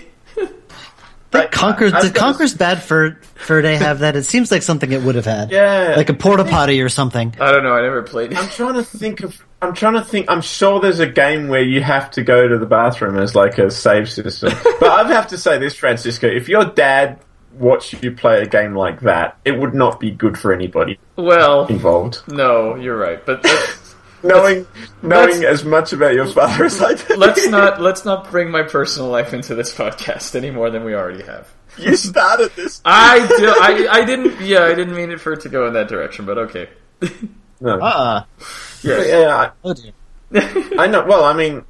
Did Conker's Bad Fur Day have that? It seems like something it would have had. Yeah. Like a porta potty or something. I don't know, I never played it. I'm trying to think. I'm sure there's a game where you have to go to the bathroom as like a save system. But I have to say this, Francisco, if your dad watched you play a game like that, it would not be good for anybody involved. No, you're right. But knowing as much about your father as I do. let's not bring my personal life into this podcast any more than we already have. You started this. I didn't mean it for it to go in that direction, but okay. No. Yes. Yeah, Oh dear. I know. Well, I mean,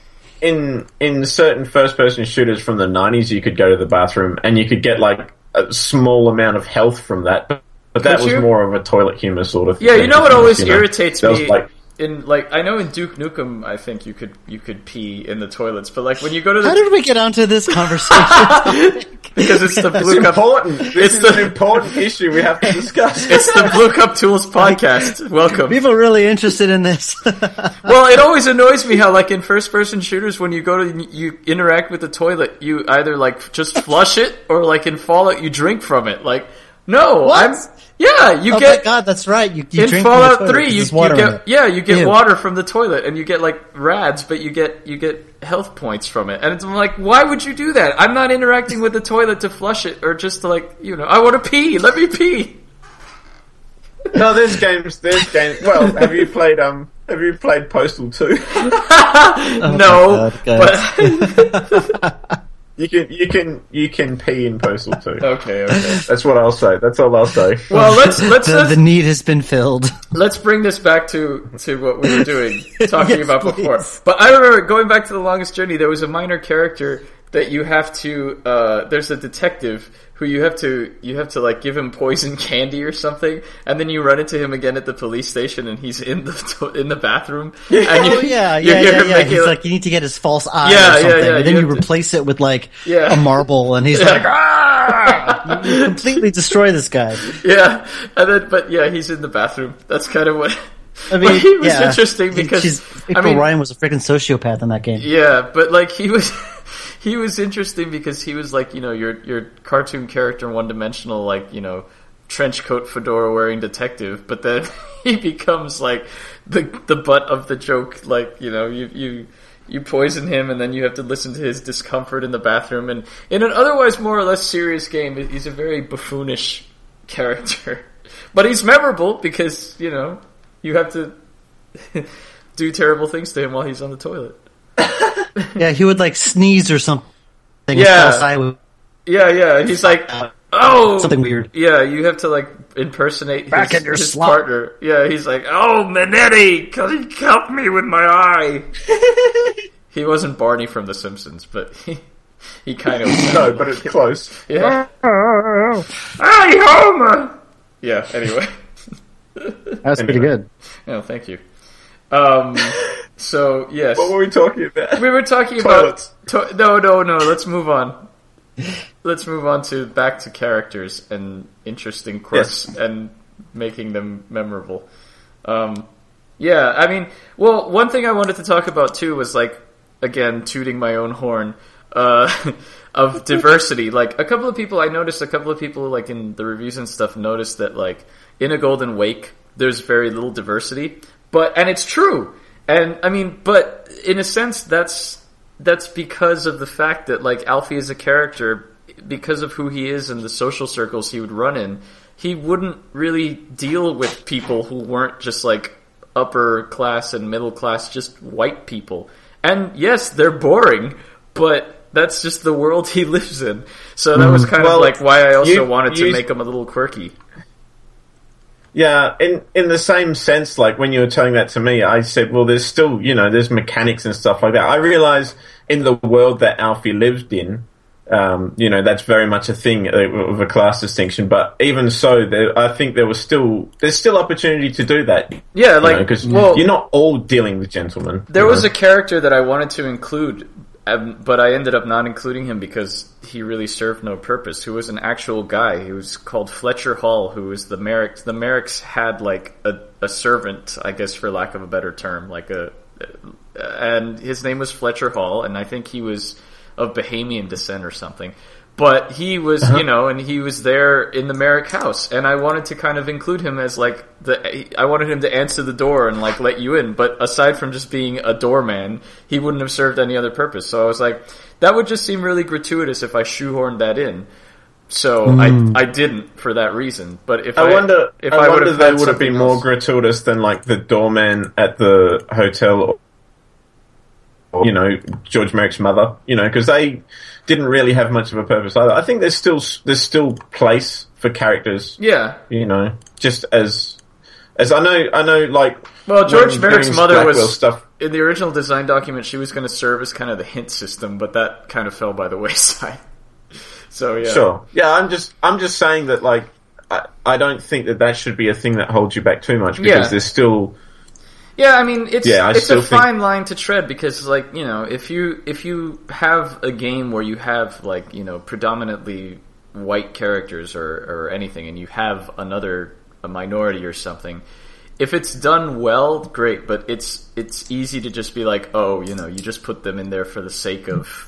in certain first-person shooters from the 90s, you could go to the bathroom and you could get like a small amount of health from that. But that was more of a toilet humor sort of thing. Yeah, you know what always irritates me? I know in Duke Nukem, I think you could pee in the toilets, but like when you go to the... How did we get onto this conversation? Because it's the Blue Cup... important. This is an important issue we have to discuss. It's the Blue Cup Tools podcast. Welcome. People are really interested in this. Well, it always annoys me how, like, in first-person shooters, when you go to, you interact with the toilet, you either, like, just flush it, or, like, in Fallout, you drink from it. Like, no, What? you Oh get... my god, that's right. You in drink from Fallout the toilet 3, 'cause you there's water in it. get Ew. water from the toilet, and you get, like, rads, but you get health points from it. And it's like, why would you do that? I'm not interacting with the toilet to flush it, or just to, like, I want to pee, let me pee. No, there's games. Well, have you played Postal 2? No, God. You can pee in Postal 2. Okay. That's what I'll say. That's all I'll say. Well, let's the need has been filled. let's bring this back to what we were doing, talking Yes, about please. before. But I remember going back to The Longest Journey, there was a minor character that you have to, there's a detective who you have to like give him poison candy or something, and then you run into him again at the police station, and he's in the bathroom. And you hear him making, He's like, you need to get his false eye Yeah, or something, yeah, and then you you have to- replace it with like Yeah. a marble, and he's like, ah! You completely destroy this guy. yeah, and then but yeah, he's in the bathroom. That's kind of what. I mean, But he was yeah. interesting because April Ryan was a freaking sociopath in that game. Yeah, but like he was interesting because he was like, your cartoon character, one dimensional, like, trench coat, fedora wearing detective, but then he becomes like the butt of the joke, like, you poison him and then you have to listen to his discomfort in the bathroom, and in an otherwise more or less serious game, he's a very buffoonish character. But he's memorable because, you have to do terrible things to him while he's on the toilet. Yeah, he would like sneeze or something. Yeah. His false eye would Yeah, he's like, oh! something weird. Yeah, you have to like impersonate Back in your his slot. partner. Yeah, he's like, oh, Manetti, can you help me with my eye? He wasn't Barney from The Simpsons, but he kind of was. No, but it's close. Yeah. Hey, Homer! Yeah, anyway. That's pretty good. Oh, thank you. So, yes. What were we talking about? We were talking Toilets. about... No, let's move on. let's move on to back to characters and interesting quirks and making them memorable. Yeah, I mean, well, one thing I wanted to talk about too was like, again, tooting my own horn, of diversity. Like, I noticed a couple of people, like, in the reviews and stuff, noticed that, like, in A Golden Wake, there's very little diversity. And it's true. And, I mean, but in a sense, that's because of the fact that, like, Alfie is a character, because of who he is and the social circles he would run in, he wouldn't really deal with people who weren't just, like, upper class and middle class, just white people. And yes, they're boring, but that's just the world he lives in. So that was kind of like why I also wanted to make him a little quirky. Yeah, in the same sense, like when you were telling that to me, I said, well, there's still, there's mechanics and stuff like that. I realize in the world that Alfie lived in, that's very much a thing of a class distinction. But even so, I think there's still opportunity to do that. Yeah, like, because you're not all dealing with gentlemen. There was a character that I wanted to include, but I ended up not including him because he really served no purpose. Who was an actual guy. He was called Fletcher Hall, who was the Merrick. The Merricks had like a servant, I guess, for lack of a better term, and his name was Fletcher Hall, and I think he was of Bahamian descent or something. But he was, and he was there in the Merrick house, and I wanted to kind of include him as like I wanted him to answer the door and like let you in, but aside from just being a doorman, he wouldn't have served any other purpose. So I was like, that would just seem really gratuitous if I shoehorned that in. So I didn't for that reason. But if I wonder they would have been more gratuitous than like the doorman at the hotel, or, George Merrick's mother, because they didn't really have much of a purpose either. I think there's still place for characters. Yeah. Just as I know, like... Well, George Merrick's mother was... Stuff. In the original design document, she was going to serve as kind of the hint system, but that kind of fell by the wayside. So, yeah. Sure. Yeah, I'm just saying that, like, I don't think that should be a thing that holds you back too much, because there's still... Yeah, I mean, it's a fine line to tread, because, like, if you have a game where you have, like, predominantly white characters or anything, and you have a minority or something, if it's done well, great, but it's easy to just be like, you just put them in there for the sake of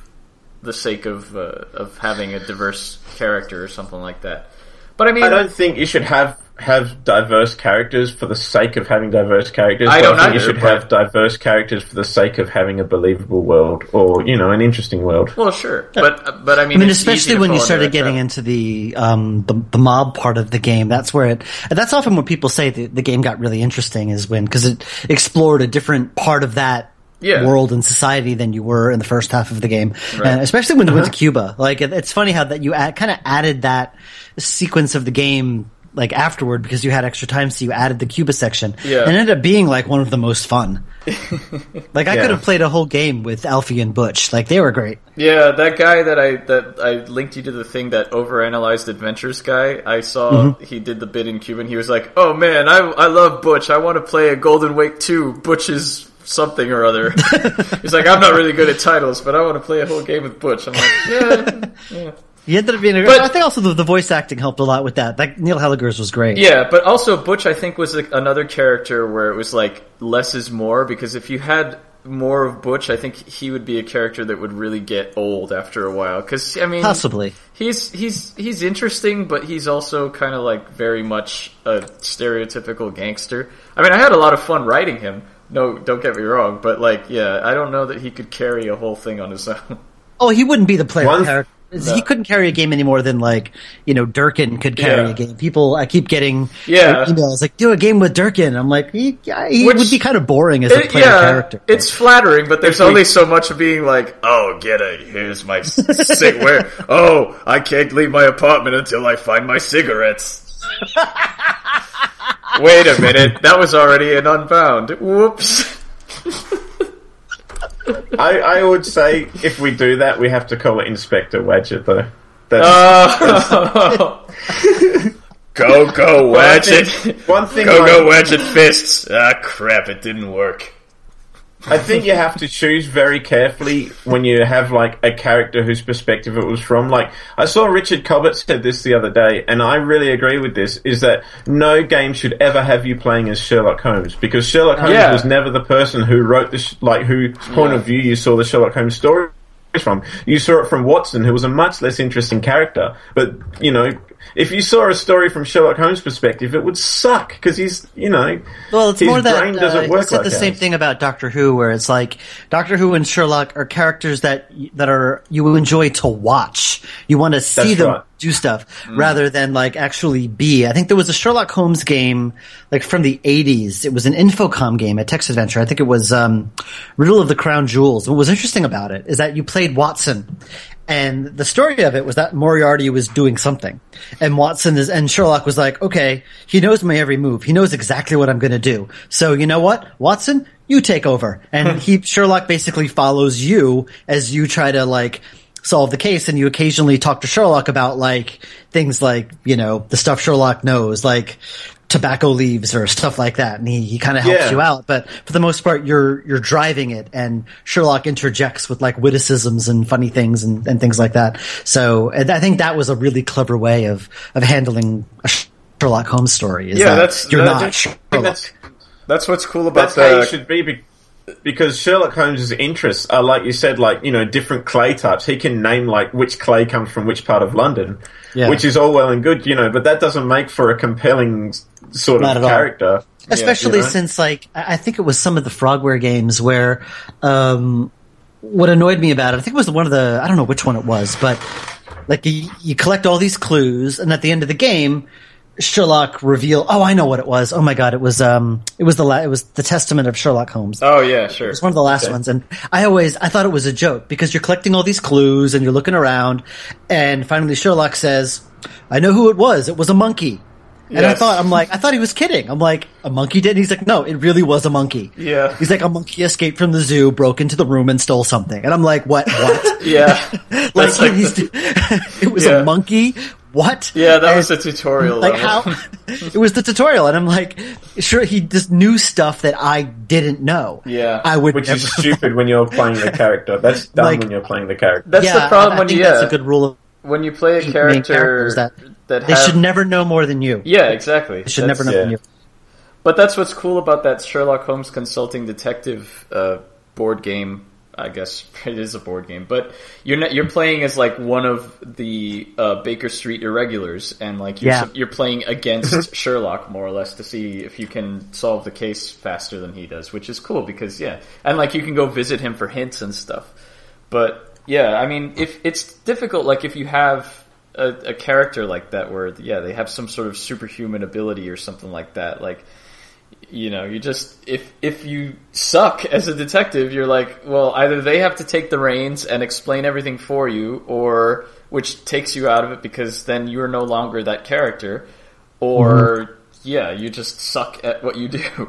having a diverse character or something like that. But I mean, I don't think you should have diverse characters for the sake of having diverse characters. I don't think you should have diverse characters for the sake of having a believable world, or an interesting world. Well, sure, but I mean, especially when you started getting into the mob part of the game, that's often when people say the game got really interesting, is because it explored a different part of that world and society than you were in the first half of the game, right. And especially when you went to Cuba. Like, it's funny how that you kind of added that sequence of the game like afterward, because you had extra time, so you added the Cuba section. Yeah. And it ended up being like one of the most fun. Like, I could have played a whole game with Alfie and Butch. Like, they were great. Yeah, that guy that I linked you to the thing, that Overanalyzed Adventures guy, I saw he did the bit in Cuba, and he was like, oh man, I love Butch. I want to play a Golden Wake 2. Butch is something or other. He's like, I'm not really good at titles, but I want to play a whole game with Butch. I'm like, yeah. He ended up being but I think also the voice acting helped a lot with that. Like, Neil Helliger's was great. Yeah, but also Butch, I think, was another character where it was like less is more, because if you had more of Butch, I think he would be a character that would really get old after a while. Because, I mean, possibly he's interesting, but he's also kind of like very much a stereotypical gangster. I mean, I had a lot of fun writing him. No, don't get me wrong, but like, yeah, I don't know that he could carry a whole thing on his own. Oh, he wouldn't be the player character. No. He couldn't carry a game any more than, like, Durkin could carry a game. I keep getting emails like, do a game with Durkin. I'm like, he would be kind of boring as a player character. It's flattering, but there's only so much of being like, oh, here's my I can't leave my apartment until I find my cigarettes. Wait a minute, that was already in Unbound. Whoops. I would say if we do that, we have to call it Inspector Wadget, though. Go, Wadget. One thing. Go, Wadget fists. Ah, crap, it didn't work. I think you have to choose very carefully when you have like a character whose perspective it was from. Like, I saw Richard Cobbett said this the other day, and I really agree with this, is that no game should ever have you playing as Sherlock Holmes, because Sherlock Holmes was never the person who wrote this, like, whose point of view you saw the Sherlock Holmes story from. You saw it from Watson, who was a much less interesting character. But, you know, if you saw a story from Sherlock Holmes' perspective, it would suck, because he's, you know, well, it's his more that brain doesn't work said like the same thing about Doctor Who, where it's like Doctor Who and Sherlock are characters that are you enjoy to watch. You want to see them do stuff rather than like actually be. I think there was a Sherlock Holmes game like from the 80s. It was an Infocom game at Text Adventure. I think it was Riddle of the Crown Jewels. What was interesting about it is that you played Watson. And the story of it was that Moriarty was doing something. And and Sherlock was like, okay, he knows my every move. He knows exactly what I'm going to do. So you know what, Watson, you take over. And Sherlock basically follows you as you try to like solve the case, and you occasionally talk to Sherlock about like things like, you know, the stuff Sherlock knows, like tobacco leaves or stuff like that, and he kind of helps you out. But for the most part, you're driving it, and Sherlock interjects with like witticisms and funny things and things like that. So I think that was a really clever way of handling a Sherlock Holmes story. That's what's cool about that's how you should be. Because Sherlock Holmes' interests are, like you said, like, you know, different clay types. He can name, like, which clay comes from which part of London, which is all well and good, you know, but that doesn't make for a compelling sort of character. Especially since, like, I think it was some of the Frogware games where what annoyed me about it, I think it was one of the, I don't know which one it was, but, like, you collect all these clues, and at the end of the game, Sherlock reveal. Oh, I know what it was. Oh my god, it was the Testament of Sherlock Holmes. Oh yeah, sure. It was one of the last ones, and I thought it was a joke because you're collecting all these clues and you're looking around, and finally Sherlock says, "I know who it was. It was a monkey." And I thought he was kidding. I'm like, a monkey did? And he's like, no, it really was a monkey. Yeah. He's like, a monkey escaped from the zoo, broke into the room, and stole something. And I'm like, what? Yeah. It was a monkey? What? Yeah, that was a tutorial. Like how? It was the tutorial, and I'm like, sure, he just knew stuff that I didn't know. Yeah, I would. Which is stupid when you're playing the character. That's dumb when you're playing the character. That's the problem when that's a good rule. When you play a character that they should never know more than you. Yeah, exactly. They should never know more than you. But that's what's cool about that Sherlock Holmes Consulting Detective board game. I guess it is a board game, but you're playing as like one of the Baker Street irregulars, and like you're playing against Sherlock more or less to see if you can solve the case faster than he does, which is cool because and like you can go visit him for hints and stuff. But yeah, I mean, if it's difficult, like if you have a character like that where they have some sort of superhuman ability or something like that, like. You know, you just if you suck as a detective, you're like, well, either they have to take the reins and explain everything for you, or which takes you out of it because then you're no longer that character, or you just suck at what you do.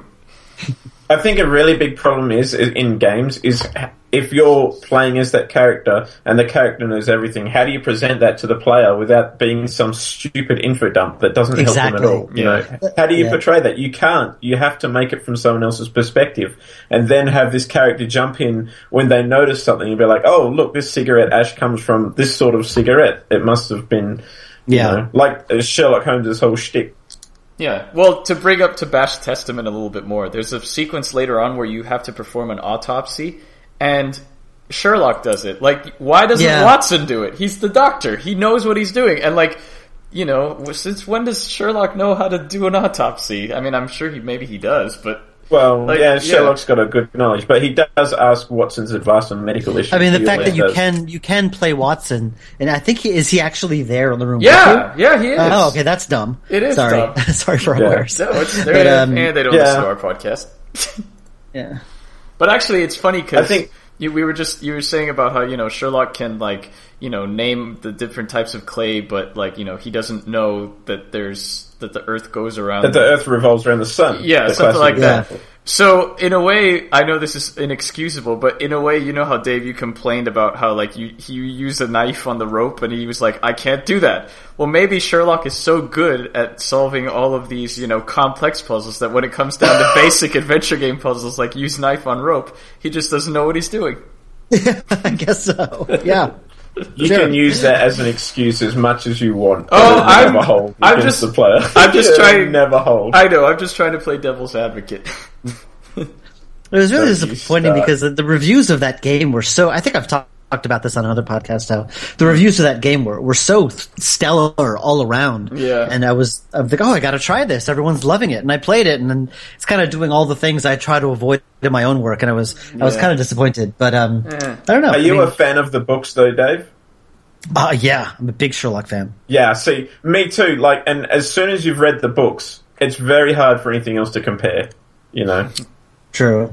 I think a really big problem is in games is if you're playing as that character and the character knows everything, how do you present that to the player without being some stupid info dump that doesn't help them at all? You know, how do you portray that? You can't. You have to make it from someone else's perspective, and then have this character jump in when they notice something and be like, "Oh, look, this cigarette ash comes from this sort of cigarette. It must have been, you know, like Sherlock Holmes' whole shtick." Yeah, well, to bring up to Bash Testament a little bit more, there's a sequence later on where you have to perform an autopsy, and Sherlock does it. Like, why doesn't Watson do it? He's the doctor. He knows what he's doing. And, like, you know, since when does Sherlock know how to do an autopsy? I mean, I'm sure maybe he does, but... Well, like, Sherlock's got a good knowledge, but he does ask Watson's advice on medical issues. I mean, the fact that you can play Watson, and I think is he actually there in the room? Yeah, he is. Oh, okay, that's dumb. It is dumb. Sorry for our wares. No, and they don't listen to our podcast. Yeah, but actually, it's funny because I think you were saying about how, you know, Sherlock can, like, you know, name the different types of clay, but, like, you know, he doesn't know that the Earth goes around. That the Earth revolves around the sun. Yeah, something like that. So, in a way, I know this is inexcusable, but in a way, you know how, Dave, you complained about how, like, you used a knife on the rope, and he was like, I can't do that. Well, maybe Sherlock is so good at solving all of these, complex puzzles that when it comes down to basic adventure game puzzles, like use knife on rope, he just doesn't know what he's doing. I guess so. Yeah. You can use that as an excuse as much as you want. I'm just the player. I'm just trying. Never hold. I know. I'm just trying to play devil's advocate. It was really disappointing because the reviews of that game were so. I think I've talked about this on another podcast. How the reviews of that game were so stellar all around. Yeah. And I was like, oh, I got to try this. Everyone's loving it, and I played it, and then it's kind of doing all the things I try to avoid in my own work, and I was kind of disappointed. But I don't know. Are you a fan of the books, though, Dave? Yeah, I'm a big Sherlock fan. Yeah, see, me too. Like, and as soon as you've read the books, it's very hard for anything else to compare. True.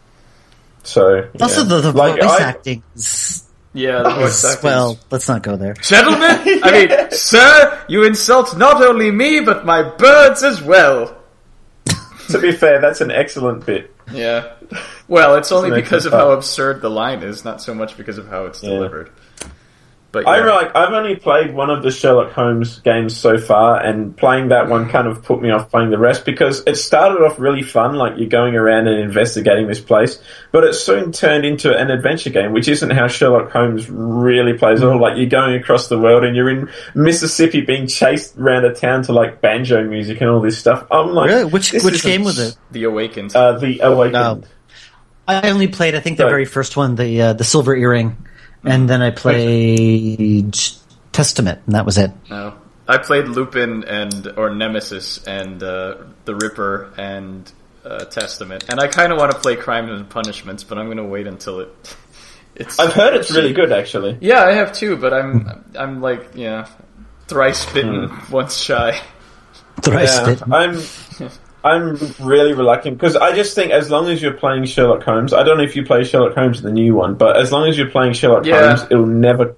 So also the voice acting. Yeah, the voice acting. Well, let's not go there, gentlemen. I mean, sir, you insult not only me but my birds as well. To be fair, that's an excellent bit. Yeah. Well, it's only because of how absurd the line is, not so much because of how it's delivered. But I've only played one of the Sherlock Holmes games so far, and playing that one kind of put me off playing the rest because it started off really fun, like you're going around and investigating this place, but it soon turned into an adventure game, which isn't how Sherlock Holmes really plays at all. Like you're going across the world and you're in Mississippi being chased around a town to like banjo music and all this stuff. I'm like, really? Which game was it? The Awakened. The Awakened. I only played, I think, the very first one, the Silver Earring. And then I played Testament, and that was it. No, I played Lupin or Nemesis and the Ripper and Testament, and I kind of want to play Crime and Punishments, but I'm going to wait until it's. I've heard it's really good, actually. Yeah, I have too, but I'm like thrice bitten, once shy. Thrice bitten. I'm really reluctant because I just think as long as you're playing Sherlock Holmes, I don't know if you play Sherlock Holmes, the new one, but as long as you're playing Sherlock Holmes, it'll never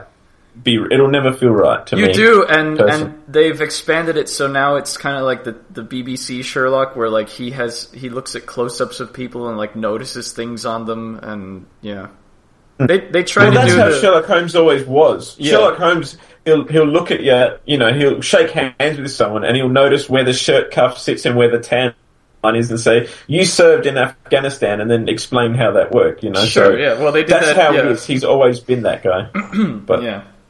feel right to me. You do, and they've expanded it so now it's kind of like the BBC Sherlock, where like he looks at close-ups of people and like notices things on them, and they try to do. That's how Sherlock Holmes always was. Yeah. Sherlock Holmes. He'll look at you, he'll shake hands with someone and he'll notice where the shirt cuff sits and where the tan line is and say, you served in Afghanistan, and then explain how that worked, Sure, so yeah. Well, they did that's that. How he is. He's always been that guy. But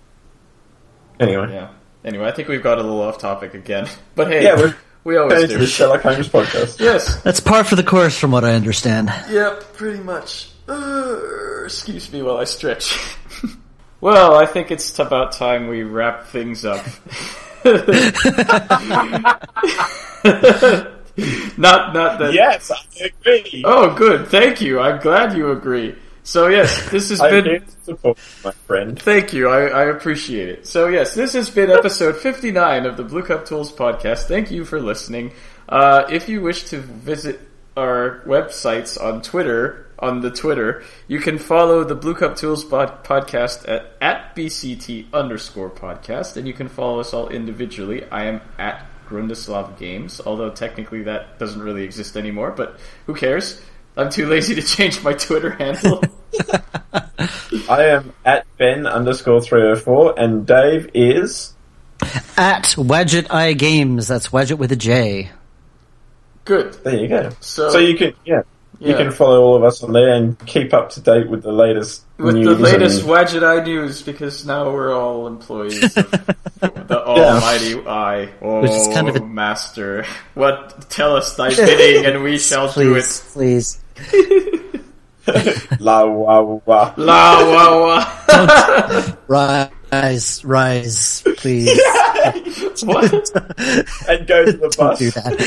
Anyway. Yeah. Anyway, I think we've got a little off topic again. But hey, we always turning do. To the Sherlock Holmes podcast. Yes. That's par for the course from what I understand. Yep, pretty much. Excuse me while I stretch. Well, I think it's about time we wrap things up. Not that. Yes, I agree. Oh, good. Thank you. I'm glad you agree. So yes, this has been. Support, my friend. Thank you. I appreciate it. So yes, this has been episode 59 of the Blue Cup Tools podcast. Thank you for listening. If you wish to visit our websites on Twitter. On the Twitter, you can follow the Blue Cup Tools podcast at BCT_podcast, and you can follow us all individually. I am at Grundislav Games, although technically that doesn't really exist anymore, but who cares? I'm too lazy to change my Twitter handle. I am at Ben_304, and Dave is at Wadget I Games. That's Wadget with a J. Good. There you go. So you can You can follow all of us on there and keep up to date with the latest news. With the latest Wadget I news, because now we're all employees of the almighty I. Oh, which is kind of master. Tell us thy bidding and we shall do it. Please. La wah wah. La wah wah. Rise, please. What? And go to the bus. Don't do that.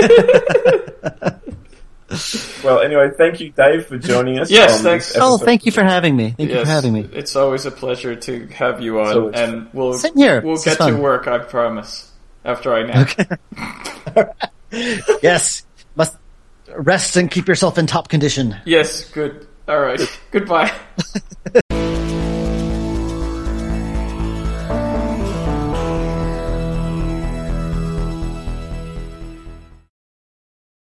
Well, anyway, thank you, Dave, for joining us. Yes, thanks. Thank you for having me. Thank you for having me. It's always a pleasure to have you on, and we'll get to work, I promise, after I nap. Okay. Yes, must rest and keep yourself in top condition. Yes, good. All right. Goodbye.